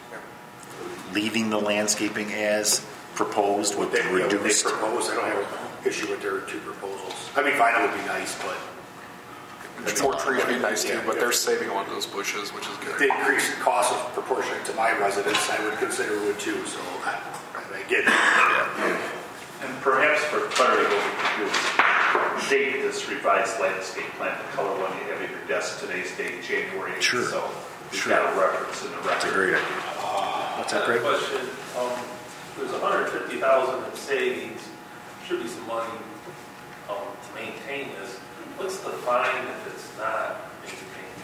Leaving the landscaping as proposed with What they, the you know, what they reduced. propose, I don't have an issue with their two proposals. I mean, vinyl would be nice, but More trees would be nice too, Yeah, but yeah. they're saving a lot of those bushes, which is if good. the increased cost is proportionate to my residents, I would consider would too, so I, I get it. And perhaps for clarity, what we could do is date this revised landscape plan, the color one you have at your desk, today's date, January eighth. Sure. So we've Sure. got a reference in the record. That's a great idea. What's that, Greg? Question, um, there's one hundred fifty thousand in savings, should be some money, um, to maintain this. What's the fine if it's not maintained?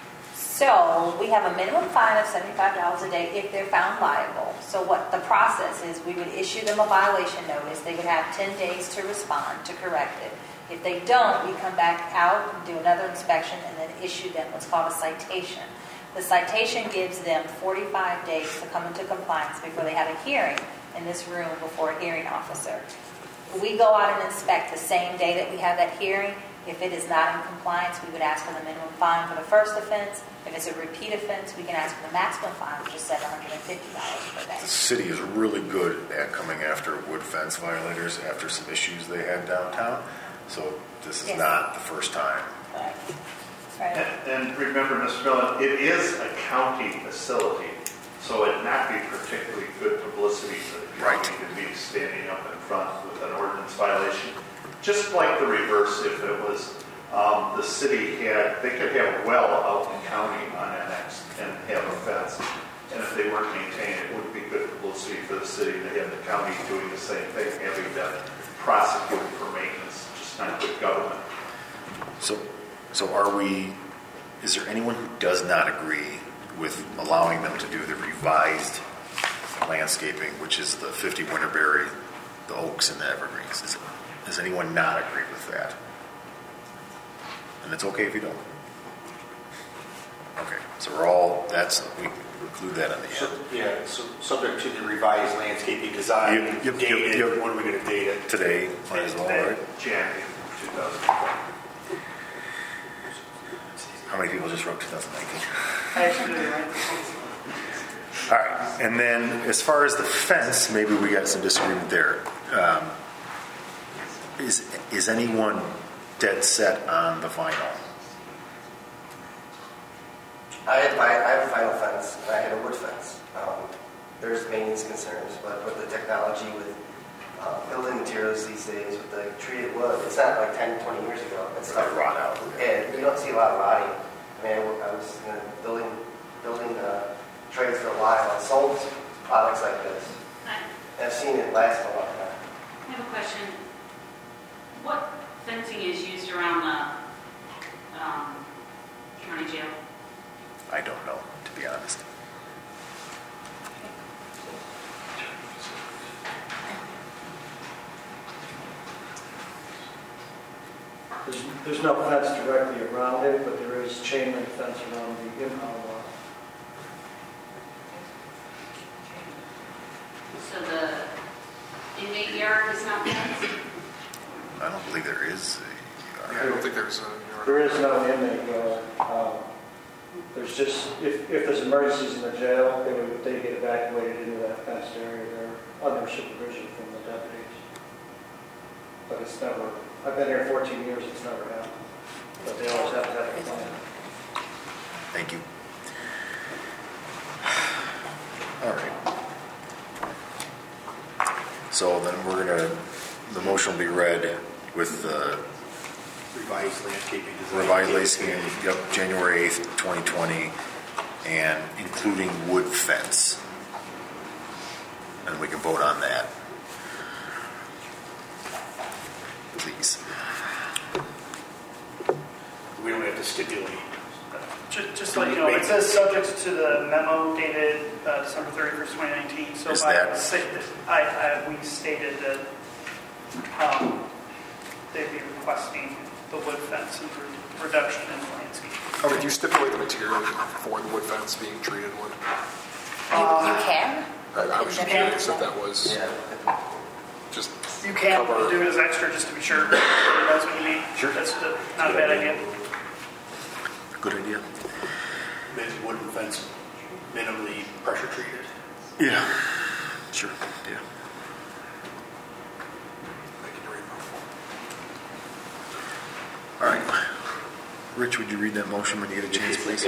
So we have a minimum fine of seventy-five dollars a day if they're found liable. So what the process is, we would issue them a violation notice. They would have ten days to respond, to correct it. If they don't, we come back out and do another inspection and then issue them what's called a citation. The citation gives them forty-five days to come into compliance before they have a hearing in this room before a hearing officer. We go out and inspect the same day that we have that hearing. If it is not in compliance, we would ask for the minimum fine for the first offense. If it's a repeat offense, we can ask for the maximum fine, which is seven hundred fifty dollars per day. The city is really good at coming after wood fence violators after some issues they had downtown. So this is Yes. not the first time. Right. Right. And, and remember, Mister Millen, it is a county facility, so it not be particularly good publicity for the county to be standing up in front with an ordinance violation. Just like the reverse, if it was um, the city had, they could have a well out in the county unannexed and have a fence. And if they weren't maintained, it wouldn't be good publicity for the city to have the county doing the same thing, having to prosecute for maintenance, just not good government. So, so are we, is there anyone who does not agree with allowing them to do the revised landscaping, which is the fifty Winterberry, the oaks and the evergreens? Is, does anyone not agree with that? And it's okay if you don't. Okay, so we're all, that's, we include that on the So, end. yeah, so subject to the revised landscaping design, Yep, yep, date yep, it, yep. when are we going to date it? Today, might as well, right? January two thousand twenty. How many people just wrote two thousand nineteen? Actually, right? All right, and then as far as the fence, maybe we got some disagreement there. Um, is is anyone dead set on the vinyl? I had my, I have a vinyl fence, and I had a wood fence. Um, there's maintenance concerns, but with the technology, with uh, building materials these days, with the treated wood, it's not like ten, twenty years ago. It's Like like rot out. And you don't see a lot of rotting. I mean, I was you know, building building uh, trays for a while. I sold products like this, and I've seen it last a long time. I have a question. What fencing is used around the um, county jail? I don't know, to be honest. There's, there's no fence directly around it, but there is chain link fence around the impound lot. So the inmate yard is not fenced? I don't believe there is. I don't think there's a. There is no inmate yard. Um, There's just, if, if there's emergencies in the jail, they would, they get evacuated into that fenced area there under supervision from the deputies. But it's never, I've been here fourteen years, it's never happened. But they always have to have a plan. Thank you. All right. So then we're gonna, the motion will be read with the Revised landscaping design. revised landscaping, yep, January eighth, twenty twenty, and including wood fence. And we can vote on that. Please. We don't have to stipulate. Just, just to let you know, it says subject to the memo dated uh, December thirty-first, twenty nineteen. So Is by that- sta- I, I, we stated that um, they'd be requesting the wood fence and re- reduction in landscape. Oh, did you stipulate the material for the wood fence being treated wood? You, you can. I, I was just curious if that was Yeah. just You can cover. do it as extra just to be sure. That's what you need. Sure. That's uh, not a bad idea. Good idea. Made wooden fence minimally pressure treated. Yeah. Sure. Yeah. All right. Rich, would you read that motion when you get a chance, please?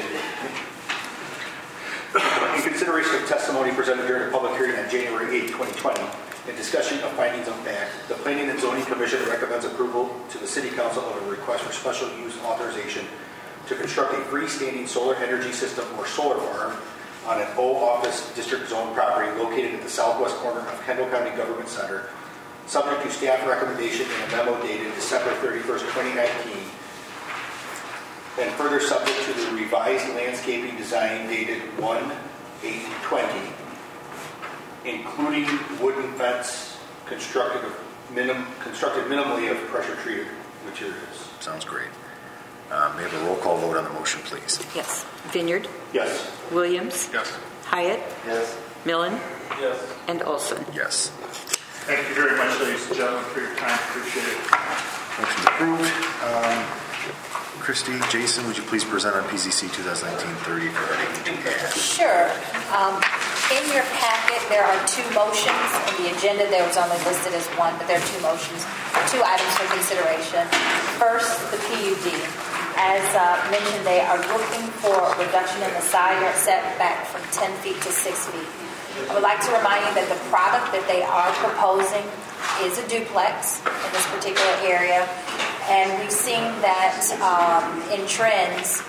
In consideration of testimony presented during a public hearing on January eighth, twenty twenty, and discussion of findings of fact, the Planning and Zoning Commission recommends approval to the City Council of a request for special use authorization to construct a freestanding solar energy system or solar farm on an O Office District Zone property located at the southwest corner of Kendall County Government Center, subject to staff recommendation in a memo dated December thirty-first, twenty nineteen, and further subject to the revised landscaping design dated one eight twenty, including wooden fence constructed of minim, constructed minimally of pressure-treated materials. Sounds great. Um, may I have a roll call vote on the motion, please? Yes. Vineyard? Yes. Williams? Yes. Hyatt? Yes. Millen? Yes. And Olson? Yes. Thank you very much, ladies and gentlemen, for your time. Appreciate it. Motion approved. Um, Christy, Jason, would you please present on P Z C twenty nineteen thirty for our Sure. Um, in your packet, there are two motions. In the agenda, there was only listed as one, but there are two motions, two items for consideration. First, the P U D. As uh, mentioned, they are looking for a reduction in the side yard setback from ten feet to six feet. I would like to remind you that the product that they are proposing is a duplex in this particular area. And we've seen that um, in trends.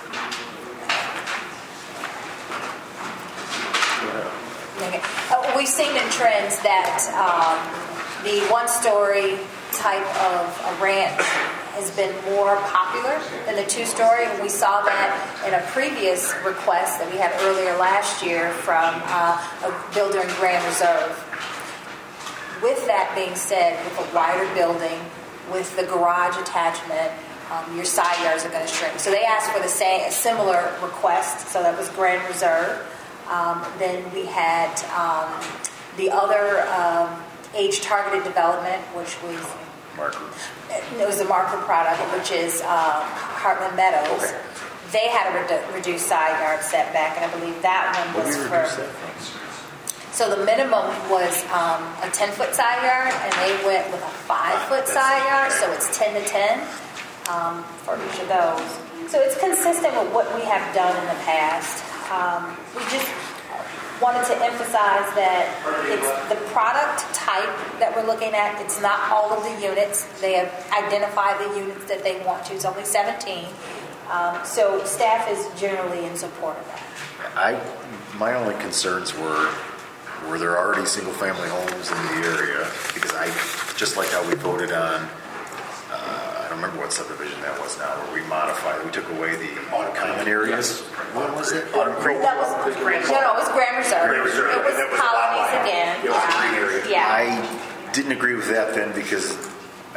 Okay. Uh, we've seen in trends that um, the one-story type of a ranch has been more popular than the two-story. And we saw that in a previous request that we had earlier last year from uh, a builder in Grand Reserve. With that being said, with a wider building, with the garage attachment, um, your side yards are going to shrink. So they asked for the same, a similar request. So that was Grand Reserve. Um, then we had um, the other um, age-targeted development, which was Marker. It was the Marker product, which is um, Heartland Meadows. Okay. They had a redu- reduced side yard setback, and I believe that one was for. So the minimum was um, a ten-foot side yard, and they went with a five-foot side yard, so it's ten to ten um, for each of those. So it's consistent with what we have done in the past. Um, we just wanted to emphasize that it's the product type that we're looking at. It's not all of the units. They have identified the units that they want to. It's only seventeen. Um, so staff is generally in support of that. I, my only concerns were, were there already single-family homes in the area? Because I, just like how we voted on, uh, I don't remember what subdivision that was now, where we modified, we took away the common areas. What was it? Autumn Creek? That was, no, no, it was Grand Reserve. Grand Reserve. It was That was colonies again. It was a green area. Yeah. I didn't agree with that then because I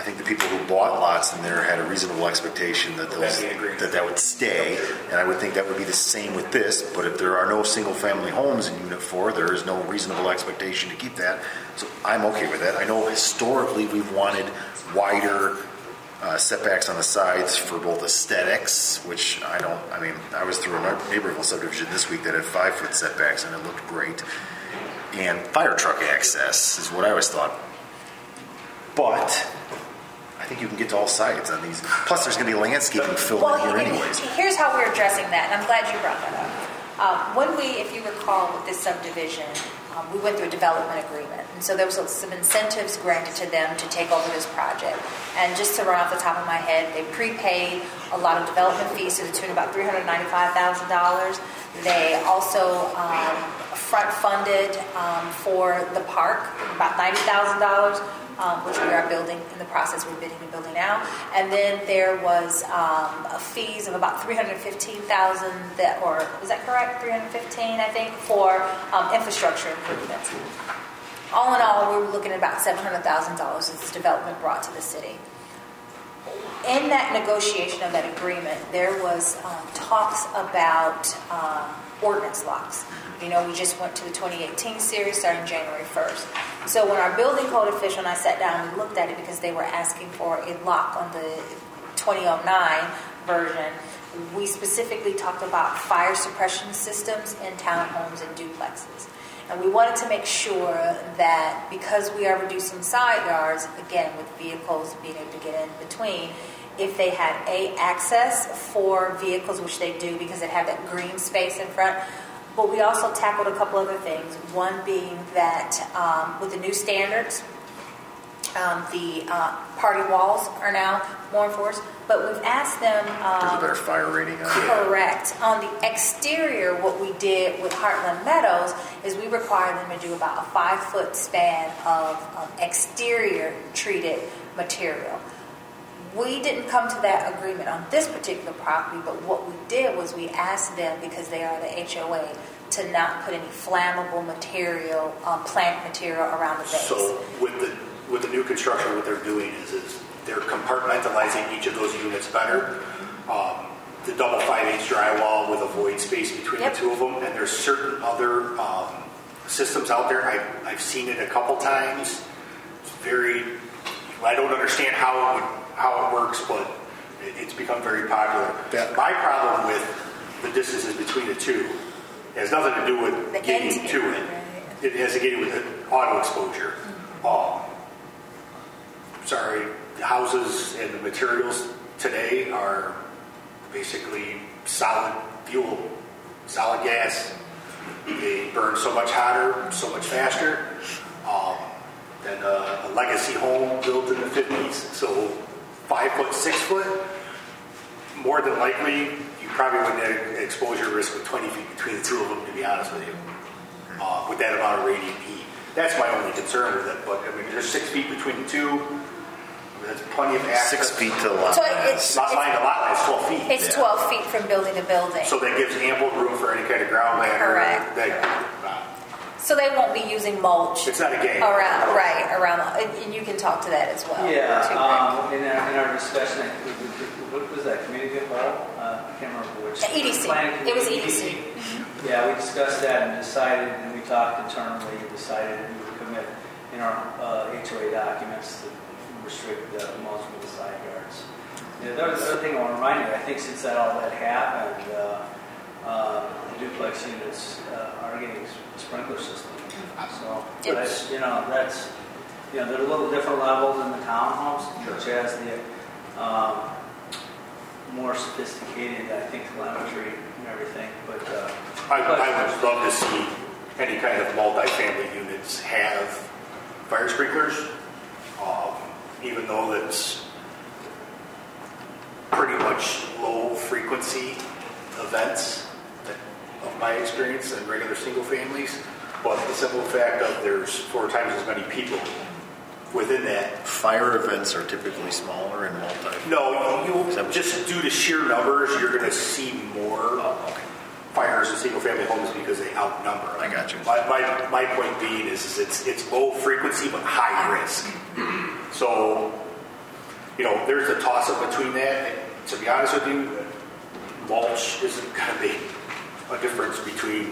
think the people who bought lots in there had a reasonable expectation that those, that that would stay, and I would think that would be the same with this. But if there are no single-family homes in Unit Four, there is no reasonable expectation to keep that. So I'm okay with that. I know historically we've wanted wider uh, setbacks on the sides for both aesthetics, which I don't. I mean, I was through a neighborhood subdivision this week that had five-foot setbacks, and it looked great. And fire truck access is what I always thought. But I think you can get to all sides on these. Plus, there's going to be landscaping filled Well, in here he- anyways. here's how we're addressing that, and I'm glad you brought that up. Um, when we, if you recall, with this subdivision, um, we went through a development agreement, and so there was some incentives granted to them to take over this project. And just to run off the top of my head, they prepaid a lot of development fees to the tune of about three hundred ninety-five thousand dollars. They also um, front-funded um, for the park about ninety thousand dollars. Um, which we are building in the process. We're bidding and building now, and then there was um, a fees of about three hundred fifteen thousand. That, or is that correct? Three hundred fifteen, I think, for um, infrastructure improvements. All in all, we were looking at about seven hundred thousand dollars as this development brought to the city. In that negotiation of that agreement, there was um, talks about um, ordinance locks. You know, we just went to the twenty eighteen series starting January first. So when our building code official and I sat down and looked at it because they were asking for a lock on the twenty oh nine version, we specifically talked about fire suppression systems in townhomes and duplexes. And we wanted to make sure that because we are reducing side yards, again, with vehicles being able to get in between, if they had A, access for vehicles, which they do because they have that green space in front. But we also tackled a couple other things. One being that um, with the new standards, um, the uh, party walls are now more enforced. But we've asked them... Um, There's a better fire rating on it. Correct. On the exterior, what we did with Heartland Meadows is we required them to do about a five-foot span of um, exterior treated material. We didn't come to that agreement on this particular property, but what we did was we asked them, because they are the H O A, to not put any flammable material, um, plant material around the base. So with the with the new construction, what they're doing is, is they're compartmentalizing each of those units better. Um, the double five-eighths drywall with a void space between Yep. the two of them, and there's certain other um, systems out there. I've, I've seen it a couple times. It's very, I don't understand how it would how it works, but it's become very popular. Yeah. My problem with the distances between the two has nothing to do with The getting end- to it. It has to do with the auto exposure. Um, sorry, the houses and the materials today are basically solid fuel, solid gas. They burn so much hotter, so much faster um, than a, a legacy home built in the fifties. So five foot, six foot, more than likely, you probably wouldn't have exposure risk with twenty feet between the two of them, to be honest with you, uh, with that amount of radiant heat. That's my only concern with it, but I mean, there's six feet between the two. I mean, that's plenty of access. Six feet to the lot. So it's, Lot line to lot line is twelve feet. it's twelve feet from building to building. So that gives ample room for any kind of ground ladder. Correct. That, uh, So they won't be using mulch it's not a game. around, right, around, and and you can talk to that as well. Yeah, too, Rick. um, in our, in our discussion, I think we- we- what was that, community hall? Uh, I can't remember which. E D C. Planning It was E D committee. C. Yeah, we discussed that and decided, and we talked internally and decided we would commit in our uh, H O A documents to restrict the mulch with the side yards. Yeah, the other the other thing I want to remind you, I think since that all that happened, uh, uh, the duplex units uh, are getting a sprinkler system. So, but that's, you know, that's, you know, they're a little different level than the townhomes, which has the um, more sophisticated, I think, telemetry and everything. But uh, I, but- I would love to see any kind of multi-family units have fire sprinklers, um, even though it's pretty much low frequency events that, of my experience in regular single families. But the simple fact of there's four times as many people within that. Fire events are typically smaller and multi. No, you, you just due to sheer numbers, you're going to see more fires in single-family homes because they outnumber. I got you. My, my, my point being is, is it's it's low frequency but high risk. So you know, there's a toss-up between that. And to be honest with you, mulch isn't going to be a difference between.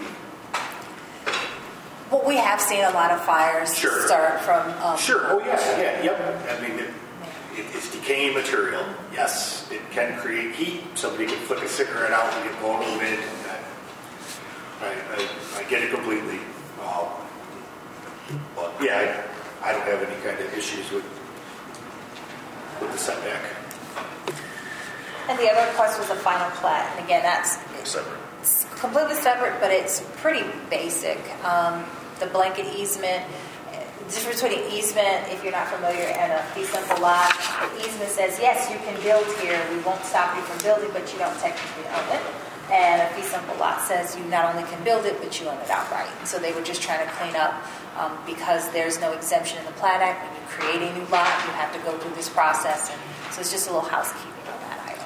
Well, we have seen a lot of fires Sure. start from. Um, Sure. Oh, yes. Yeah. Yep. I mean, it, it, it's decaying material. Yes, it can create heat. Somebody can flick a cigarette out and get blown in the wind. I, I, I get it completely. Um, but yeah, I, I don't have any kind of issues with with the setback. And the other request was a final plat, and again, that's Separate. it's completely separate, but it's pretty basic. Um, the blanket easement, the difference between an easement, if you're not familiar, and a fee simple lot. The easement says, yes, you can build here, we won't stop you from building, but you don't technically own it. And a fee simple lot says you not only can build it, but you own it outright. And so they were just trying to clean up, um, because there's no exemption in the Plat Act. When you create a new lot, you have to go through this process, and so it's just a little housekeeping on that item.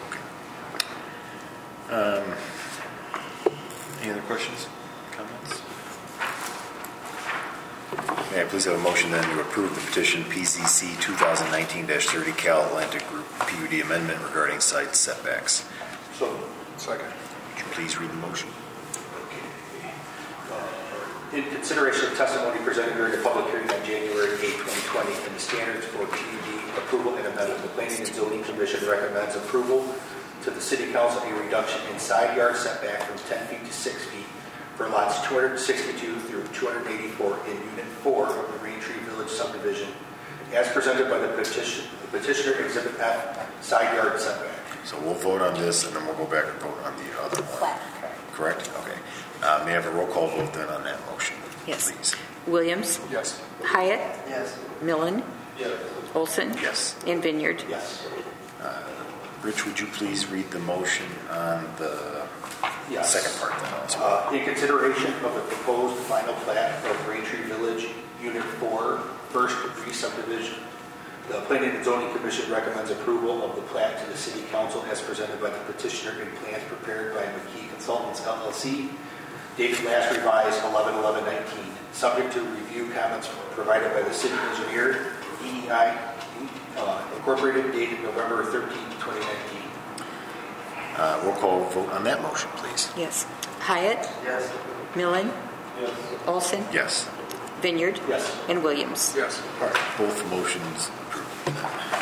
Um, any other questions, comments? May I please have a motion then to approve the petition P Z C twenty nineteen dash thirty Cal Atlantic Group P U D amendment regarding site setbacks? So, Second. Would you please read the motion? in consideration of testimony presented during the public hearing on January eighth, twenty twenty, and the standards for P U D approval and amendment, the Planning and Zoning Commission recommends approval to the City Council a reduction in side yard setback from ten feet to six feet for lots two hundred sixty-two through two hundred eighty-four in Unit four of the Raintree Village subdivision, as presented by the petition, the petitioner Exhibit F, side yard setback. So we'll vote on this, and then we'll go back and vote on the other one. Correct? Okay. Uh, may I have a roll call vote then on that motion? Yes. Please. Williams? Yes. Hyatt? Yes. Millen? Yes. Olson? Yes. And Vineyard? Yes. Uh, Rich, would you please read the motion on the Yes. second part then also? Uh, in consideration of the proposed final plat of Raintree Village, Unit four, First Re-Subdivision, the Planning and Zoning Commission recommends approval of the plat to the City Council as presented by the petitioner in plans prepared by McKee Consultants L L C, dated last revised eleven eleven nineteen, subject to review comments provided by the City Engineer, E E I uh, Incorporated, dated November thirteenth, twenty nineteen. Uh, roll call vote on that motion, please. Yes. Hyatt? Yes. Millen? Yes. Olson? Yes. Vineyard? Yes. And Williams? Yes. All right. Both motions approved.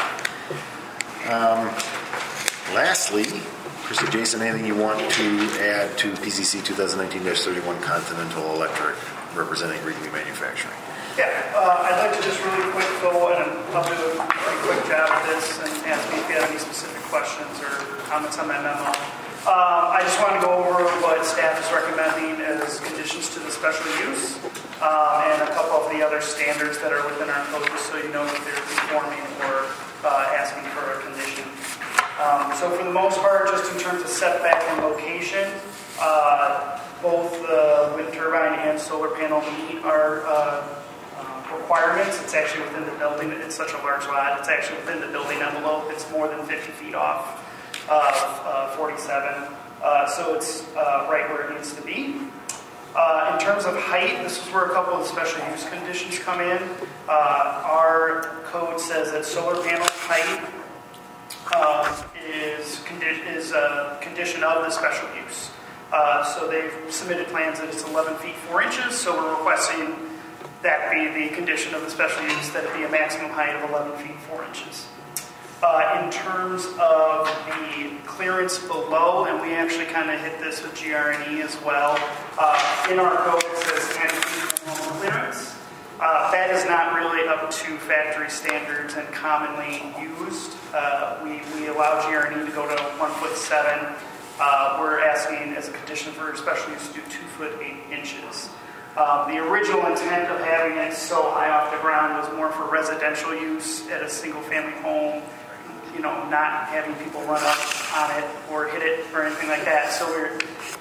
Um, lastly, Krista, Jason, anything you want to add to P Z C twenty nineteen dash thirty-one Continental Electric representing Wrigley Manufacturing? Yeah, uh, I'd like to just really quick go and I'll do a pretty quick job of this and ask me if you have any specific questions or comments on my memo. Um, I just want to go over what staff is recommending as conditions to the special use um, and a couple of the other standards that are within our code, just so you know that they're conforming or uh, asking for a condition. Um, so for the most part, just in terms of setback and location, uh, both the wind turbine and solar panel meet our uh, uh, requirements. It's actually within the building. It's such a large lot. It's actually within the building envelope. It's more than fifty feet off of uh, forty-seven. Uh, so it's uh, right where it needs to be. Uh, in terms of height, this is where a couple of special use conditions come in. Uh, our code says that solar panel height uh, is, condi- is a condition of the special use. Uh, so they've submitted plans that it's eleven feet four inches, so we're requesting that be the condition of the special use, that it be a maximum height of eleven feet four inches. Uh, in terms of the clearance below, and we actually kind of hit this with G R N E as well, uh, in our code it says ten feet minimum clearance. Uh, that is not really up to factory standards and commonly used. Uh, we, we allow G R N E to go to one foot seven. Uh, we're asking as a condition for special use to do two foot eight inches. Um, the original intent of having it so high off the ground was more for residential use at a single family home, you know, not having people run up on it or hit it or anything like that. So we're,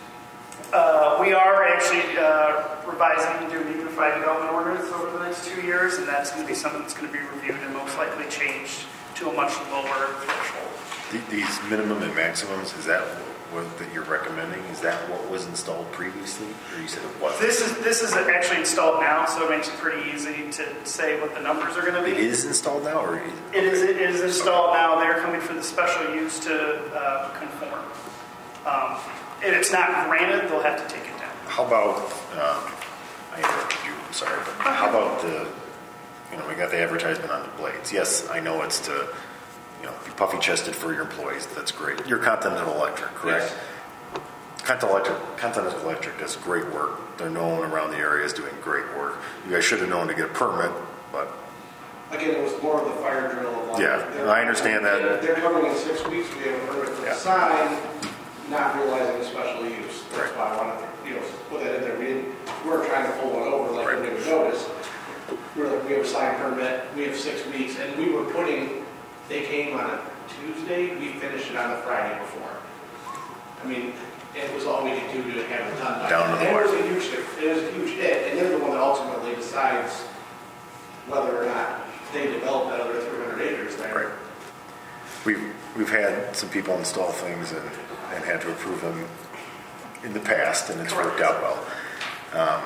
uh, we are actually uh, revising to do a unified development ordinance over the next two years, and that's going to be something that's going to be reviewed and most likely changed to a much lower threshold. These minimum and maximums, is that what, that you're recommending? Is that what was installed previously, or you said it wasn't? This is this is actually installed now, so it makes it pretty easy to say what the numbers are going to be. It is installed now, or is It is it is installed now. They're coming for the special use to uh, conform. Um, if it's not granted, they'll have to take it down. How about? Um, I interrupted you. I'm sorry, but how about the? You know, we got the advertisement on the blades. Yes, I know it's to, you know, be puffy chested for your employees. That's great. You're Continental Electric, correct? Yes. Continental Electric, Continental Electric does great work. They're known around the area as doing great work. You guys should have known to get a permit, but Again, it was more of the fire drill. Of yeah, they're, I understand that. They're coming in six weeks. We have a permit for Yeah. the sign, not realizing the special use. That's Right. why I wanted to, you know, put that in there. We didn't, we weren't trying to pull one over like Right. we would notice. We were like, we have a sign permit, we have six weeks, and we were putting, they came on a Tuesday, we finished it on the Friday before. I mean, it was all we could do to have it done by. Down to the And it was wire. a huge, it was a huge hit, and they're the one that ultimately decides whether or not they develop that other three hundred acres there. Right. We've we've had some people install things and, and had to approve them in the past, and it's worked out well. Um,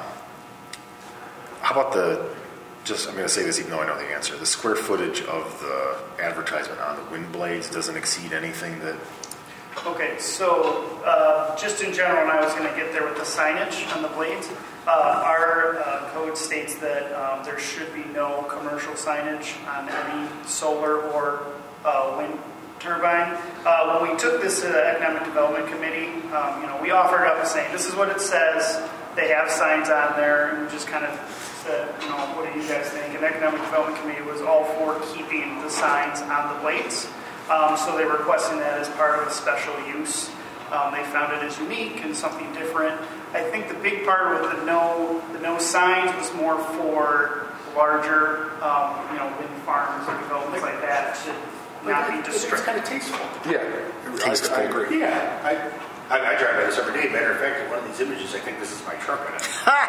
how about the? Just I'm going to say this, even though I know the answer. The square footage of the advertisement on the wind blades doesn't exceed anything that. Okay, so uh, just in general, and I was going to get there with the signage on the blades. Uh, our uh, code states that um, there should be no commercial signage on any solar or uh, wind turbine. Uh, when we took this to the Economic Development Committee, um, you know, we offered up saying, this is what it says. They have signs on there, and we just kind of said, you know, what do you guys think? And the Economic Development Committee was all for keeping the signs on the blades. Um, so they were requesting that as part of a special use. Um, they found it as unique and something different. I think the big part with the no the no signs was more for larger, um, you know, wind farms and developments like that to not be It's distracted. kind of tasteful. Yeah. Tasteful. I, I agree. Yeah, I, I, I drive by this every day. Matter of fact, in one of these images, I think this is my truck in it.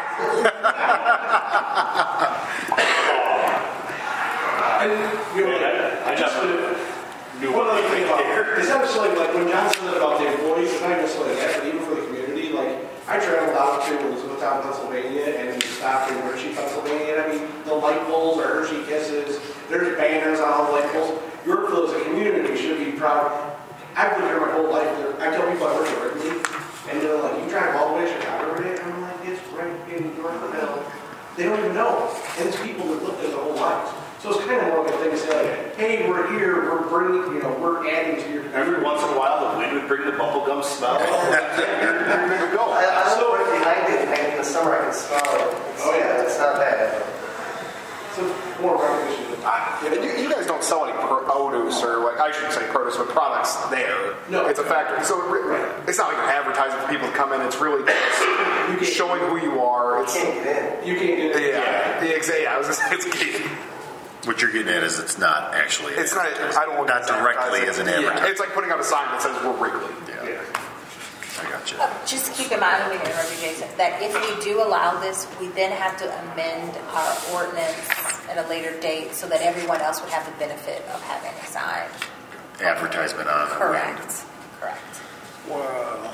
And, you know, I just just to, knew one what other thing they about did. it's not necessarily like when John said about the employees, it's not necessarily that, but even for the community, like I traveled out to Elizabethtown, Pennsylvania, and we stopped in Hershey, Pennsylvania. And I mean, the light poles are Hershey Kisses. There's banners on all the light poles. Yorkville as a community should be proud. I've lived here my whole life. I tell people I work at Wrigley, and they're like, "You drive all the way to Chicago every day?" And I'm like, "It's right in Yorkville." They don't even know, and it's people that live there their whole lives. So it's kind of more of a thing to say, like, hey, we're here, we're bringing, you know, we're adding to your community. Every once in a while, the wind would bring the bubblegum smell. There we go. I, I so right behind it, and in the summer I can smell it. It's, Oh, yeah. it's not bad. So more recognition. I, you, you guys don't sell any produce or like I shouldn't say produce, but products there. No. It's a factory, so it, re- it's not like you're advertising for people to come in. It's really just showing who you are. It's, You can't get in. You can't get it. yeah, yeah, exactly. Yeah, I was gonna say it's gated. What you're getting at is it's not actually. It's not. I don't want Not to directly as an advertisement. It's like putting out a sign that says we're Wrigley. Yeah. I got you. Uh, Just keep in mind, let me interrupt you, Jason, that if we do allow this, we then have to amend our ordinance at a later date so that everyone else would have the benefit of having a sign. Advertisement on the wind. Correct. Correct. Well,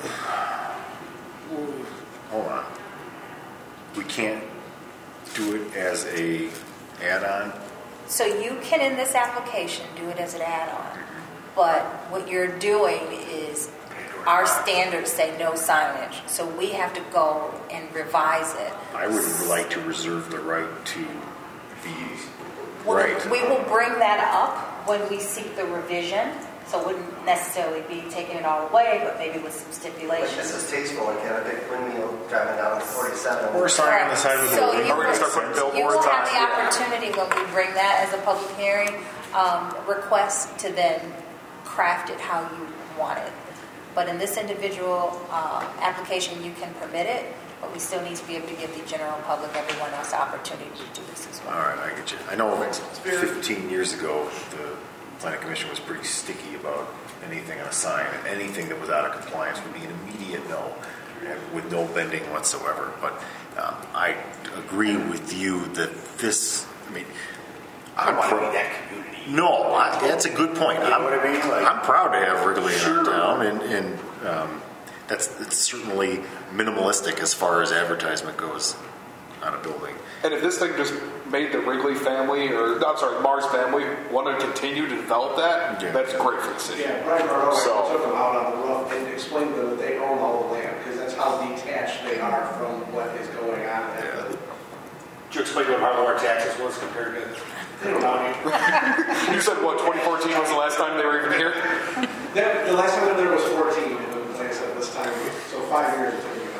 hold on. We can't do it as a add-on. So you can, in this application, do it as an add-on. But what you're doing is our standards say no signage. So we have to go and revise it. I would like to reserve the right to be We'll- right. We will bring that up when we seek the revision. So it wouldn't necessarily be taking it all away, but maybe with some Like, stipulations. this is tasteful. Like, you have a big windmill driving down forty-seven. Or a sign on the side of the So building. you Are we gonna start putting will- You billboards will on have it? the opportunity when we bring that as a public hearing, um, request to then craft it how you want it. But in this individual uh, application, you can permit it, but we still need to be able to give the general public, everyone else, the opportunity to do this as well. All right, I get you. I know fifteen years ago, the planning commission was pretty sticky about anything on a sign. Anything that was out of compliance would be an immediate no, and with no bending whatsoever. But um, I agree with you that this, I mean, I I'm want to pro- be that community. No, I, that's a good point. You know I'm, what I mean? Like- I'm proud to have Wrigley in our town, and, and um, that's it's certainly minimalistic as far as advertisement goes on a building. And if this thing just made the Wrigley family, or I'm sorry, Mars family, want to continue to develop that, yeah. that's great for the city. Yeah, Brian Barlow so, took them out on the roof and explained to them that they own all the land because that's how detached they are from what is going on. At yeah. the, Did you explain what Harlow taxes was compared to the county? You said, what, twenty fourteen was the last time they were even here? That, the last time they were there was fourteen, like I said, this time, so five years.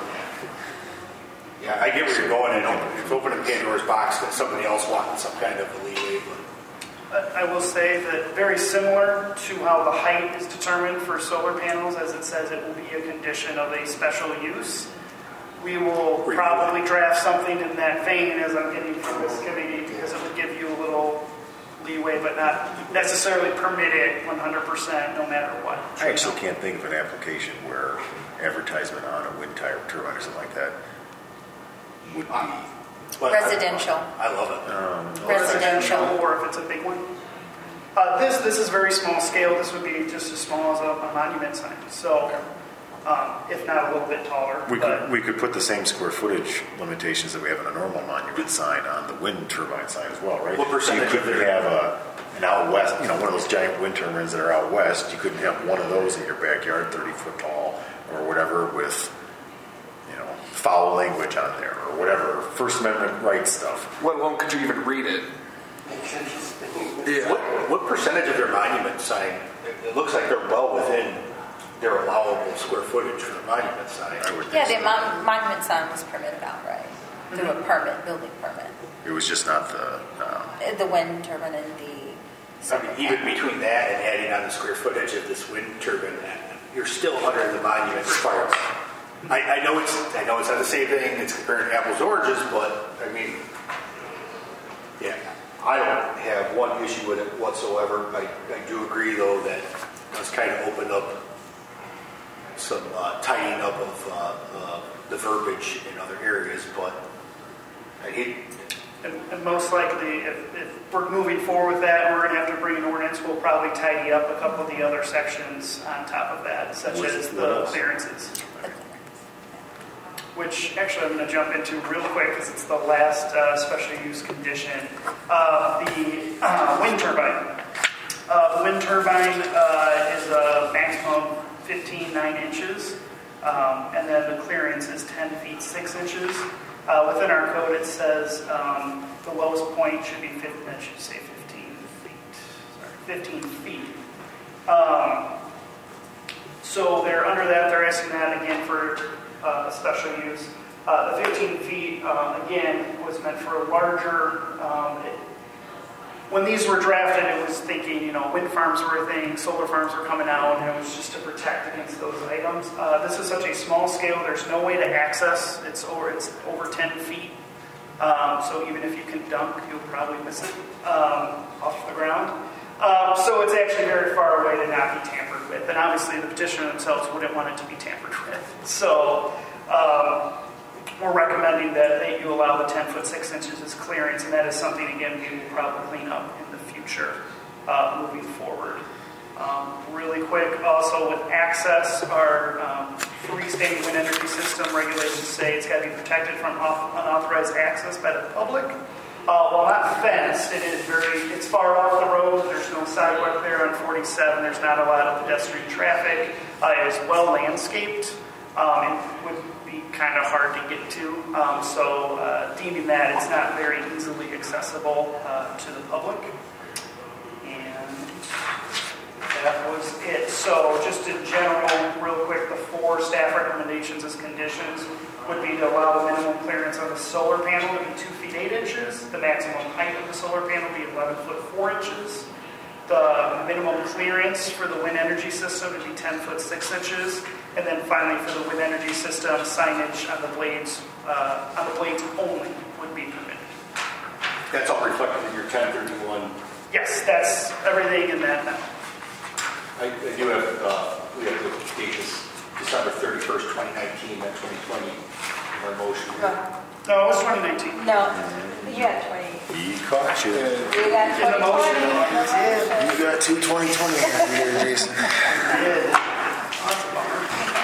Yeah, I get where you're going, and it's opening Pandora's box that somebody else wanted some kind of a leeway. But I will say that very similar to how the height is determined for solar panels, as it says it will be a condition of a special use, we will probably draft something in that vein as I'm getting from this committee, because it would give you a little leeway, but not necessarily permit it one hundred percent no matter what. I actually can't think of an application where advertisement on a wind turbine or something like that would be But residential. I, I love it. Um, residential. Or if it's a big one. Uh, this this is very small scale. This would be just as small as a, a monument sign. So, um, if not a little bit taller. We but, could we could put the same square footage limitations that we have on a normal monument sign on the wind turbine sign as well, right? What percentage so you couldn't have a, an out west, you know, one of those giant wind turbines that are out west. You couldn't have one of those in your backyard, thirty foot tall or whatever, with you know foul language on there or whatever First Amendment rights stuff. Let alone could you even read it? Yeah. What, what percentage of their monument sign? It, it looks like they're well within their allowable square footage for the monument sign. I would Yeah, think the so. mon- monument sign was permitted outright through a permit, building permit. It was just not the. Um, Uh, The wind turbine and the. I mean, even between that and adding on the square footage of this wind turbine, you're still under the monument requirement. I, I know it's I know it's not the same thing. It's comparing apples to oranges, but I mean, yeah, I don't have one issue with it whatsoever. I, I do agree though that it's kind of opened up some uh, tidying up of uh, uh, the verbiage in other areas, but I hate. And, and most likely, if, if we're moving forward with that, and we're going to have to bring an ordinance, we'll probably tidy up a couple of the other sections on top of that, such With as what the else? clearances. Which actually I'm going to jump into real quick because it's the last uh, special use condition. Uh, the uh, wind turbine. Uh, the wind turbine uh, is a maximum fifteen nine inches, um, and then the clearance is ten feet six inches. Uh, within our code, it says um, the lowest point should be fifteen. That should say fifteen feet. Sorry, fifteen feet. Um, so they're under that. They're asking that again for uh, special use. Uh, the fifteen feet uh, again was meant for a larger. Um, it, when these were drafted, it was thinking, you know, wind farms were a thing, solar farms were coming out, and it was just to protect against those items. Uh, this is such a small scale, there's no way to access. It's over, it's over ten feet. Um, so even if you can dunk, you'll probably miss it um, off the ground. Um, so it's actually very far away to not be tampered with. And obviously the petitioner themselves wouldn't want it to be tampered with. So um, we're recommending that they, you allow the ten foot six inches as clearance, and that is something, again, we will probably clean up in the future uh, moving forward. Um, really quick, also with access, our um, freestanding wind energy system regulations say it's got to be protected from unauthorized access by the public. Uh, while not fenced, it is very, it's far off the road. There's no sidewalk there on forty-seven. There's not a lot of pedestrian traffic. Uh, it is well landscaped. Um, it would be kind of hard to get to. Um, so uh, deeming that it's not very easily accessible uh, to the public. And that was it. So just in general, real quick, the four staff recommendations as conditions would be to allow the minimum clearance on the solar panel to be two feet eight inches. The maximum height of the solar panel to be eleven foot four inches. The minimum clearance for the wind energy system to be ten foot six inches. And then finally, for the wind energy system, signage on the blades, uh, on the blades only would be permitted. That's all reflected in your ten thirty-one. Yes, that's everything in that now. I, I do have, uh, we have the date is December thirty-first, twenty nineteen, not twenty twenty, in our motion. No, it was twenty nineteen. No, you had twenty. He caught you. You got In the motion. You got two twenty twenty here, Jason. I did. That's a bummer.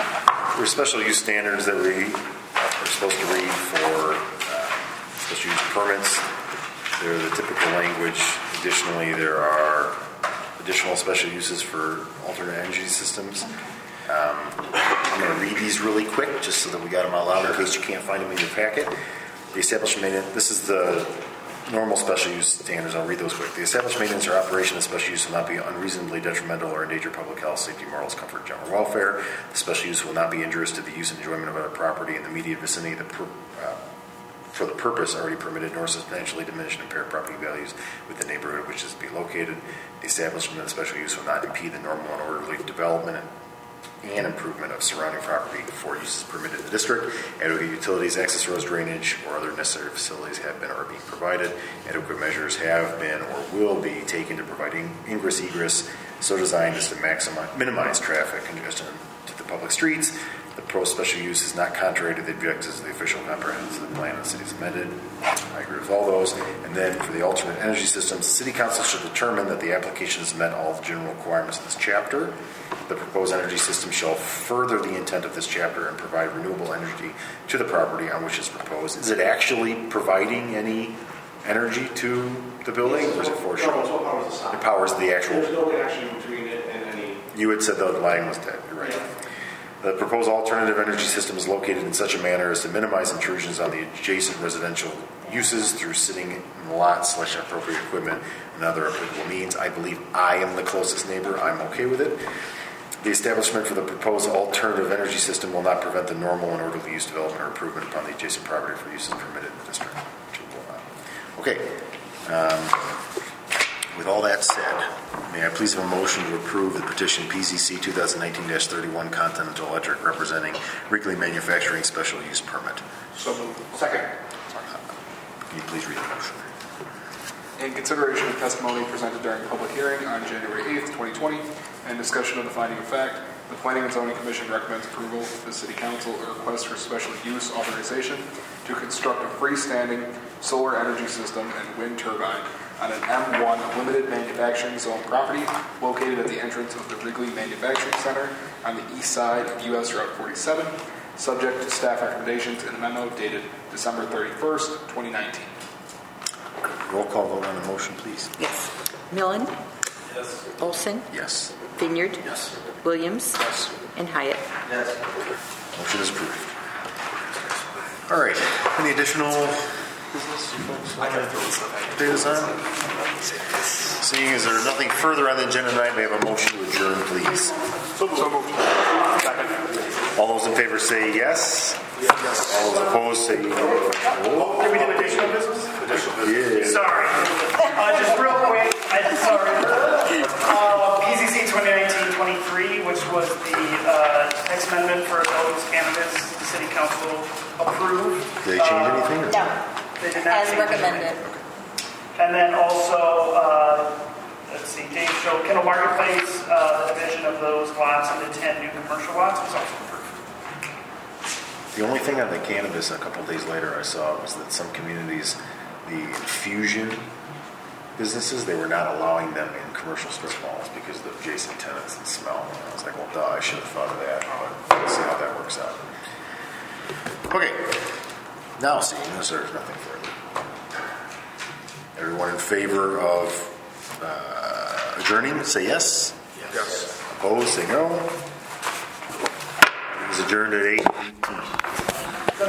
There are special use standards that we are supposed to read for uh, special use permits. They're the typical language. Additionally, there are additional special uses for alternate energy systems. Um, I'm going to read these really quick just so that we got them out loud in case you can't find them in your packet. The established maintenance, this is the normal special use standards. I'll read those quick. The established maintenance or operation of special use will not be unreasonably detrimental or endanger public health, safety, morals, comfort, general welfare. The special use will not be injurious to the use and enjoyment of other property in the immediate vicinity of the per, uh, for the purpose already permitted, nor substantially diminish and impair property values with the neighborhood which is to be located. The establishment of special use will not impede the normal and orderly development and and improvement of surrounding property for uses permitted in the district. Adequate utilities, access roads, drainage, or other necessary facilities have been or are being provided. Adequate measures have been or will be taken to provide ingress, egress, so designed as to maximize, minimize traffic congestion to the public streets. The proposed special use is not contrary to the objectives of the official comprehensive plan of the city is amended. I agree with all those. And then for the alternate energy systems, the city council should determine that the application has met all the general requirements of this chapter. The proposed energy system shall further the intent of this chapter and provide renewable energy to the property on which it's proposed. Is it actually providing any energy to the building, or is it for sure? No, powers the sign. It powers the actual. There's no connection between it and any. You had said the line was dead. You're right. Yeah. The proposed alternative energy system is located in such a manner as to minimize intrusions on the adjacent residential uses through sitting in the lot slash appropriate equipment and other applicable means. I believe I am the closest neighbor. I'm okay with it. The establishment for the proposed alternative energy system will not prevent the normal and orderly use, development, or improvement upon the adjacent property for uses permitted in the district. Okay. Um, with all that said, may I please have a motion to approve the petition P Z C twenty nineteen dash thirty-one Continental Electric representing Wrigley Manufacturing Special Use Permit? So moved. Second. Can you please read the motion? In consideration of testimony presented during the public hearing on January eighth, twenty twenty, and discussion of the finding of fact, the Planning and Zoning Commission recommends approval of the City Council a request for special use authorization to construct a freestanding solar energy system and wind turbine on an M one limited manufacturing zone property located at the entrance of the Wrigley Manufacturing Center on the east side of U S Route forty-seven, subject to staff recommendations in a memo dated December thirty-first, twenty nineteen. Roll call vote on the motion, please. Yes. Millen. Yes. Olson. Yes. Vineyard. Yes. Williams. Yes. And Hyatt. Yes. Motion is approved. All right. Any additional business, folks? I can throw this on. Seeing as there's nothing further on the agenda tonight, may I have a motion to adjourn, please? So moved. All those in favor say yes. Yes. All those opposed say no. Oh, did we do additional business? Additional business. Yeah. Sorry. Uh, just real quick, I'm sorry. Uh, P Z C twenty nineteen twenty-three, which was the uh, text amendment for adult use cannabis, the city council approved. Did they change uh, anything? Or? No, They did not as change recommended. anything. And then also, uh, let's see, Dave showed Kendall Marketplace, uh, the division of those lots into ten new commercial lots was also approved. The only thing on the cannabis a couple days later I saw was that some communities, the infusion businesses, they were not allowing them in commercial strip malls because of the adjacent tenants and smell. And I was like, well, duh, I should have thought of that. But we'll see how that works out. Okay. Now, seeing as there's nothing further. Everyone in favor of uh, adjourning, say yes. Yes. Yes. Opposed, say no. It is adjourned at eight eighteen.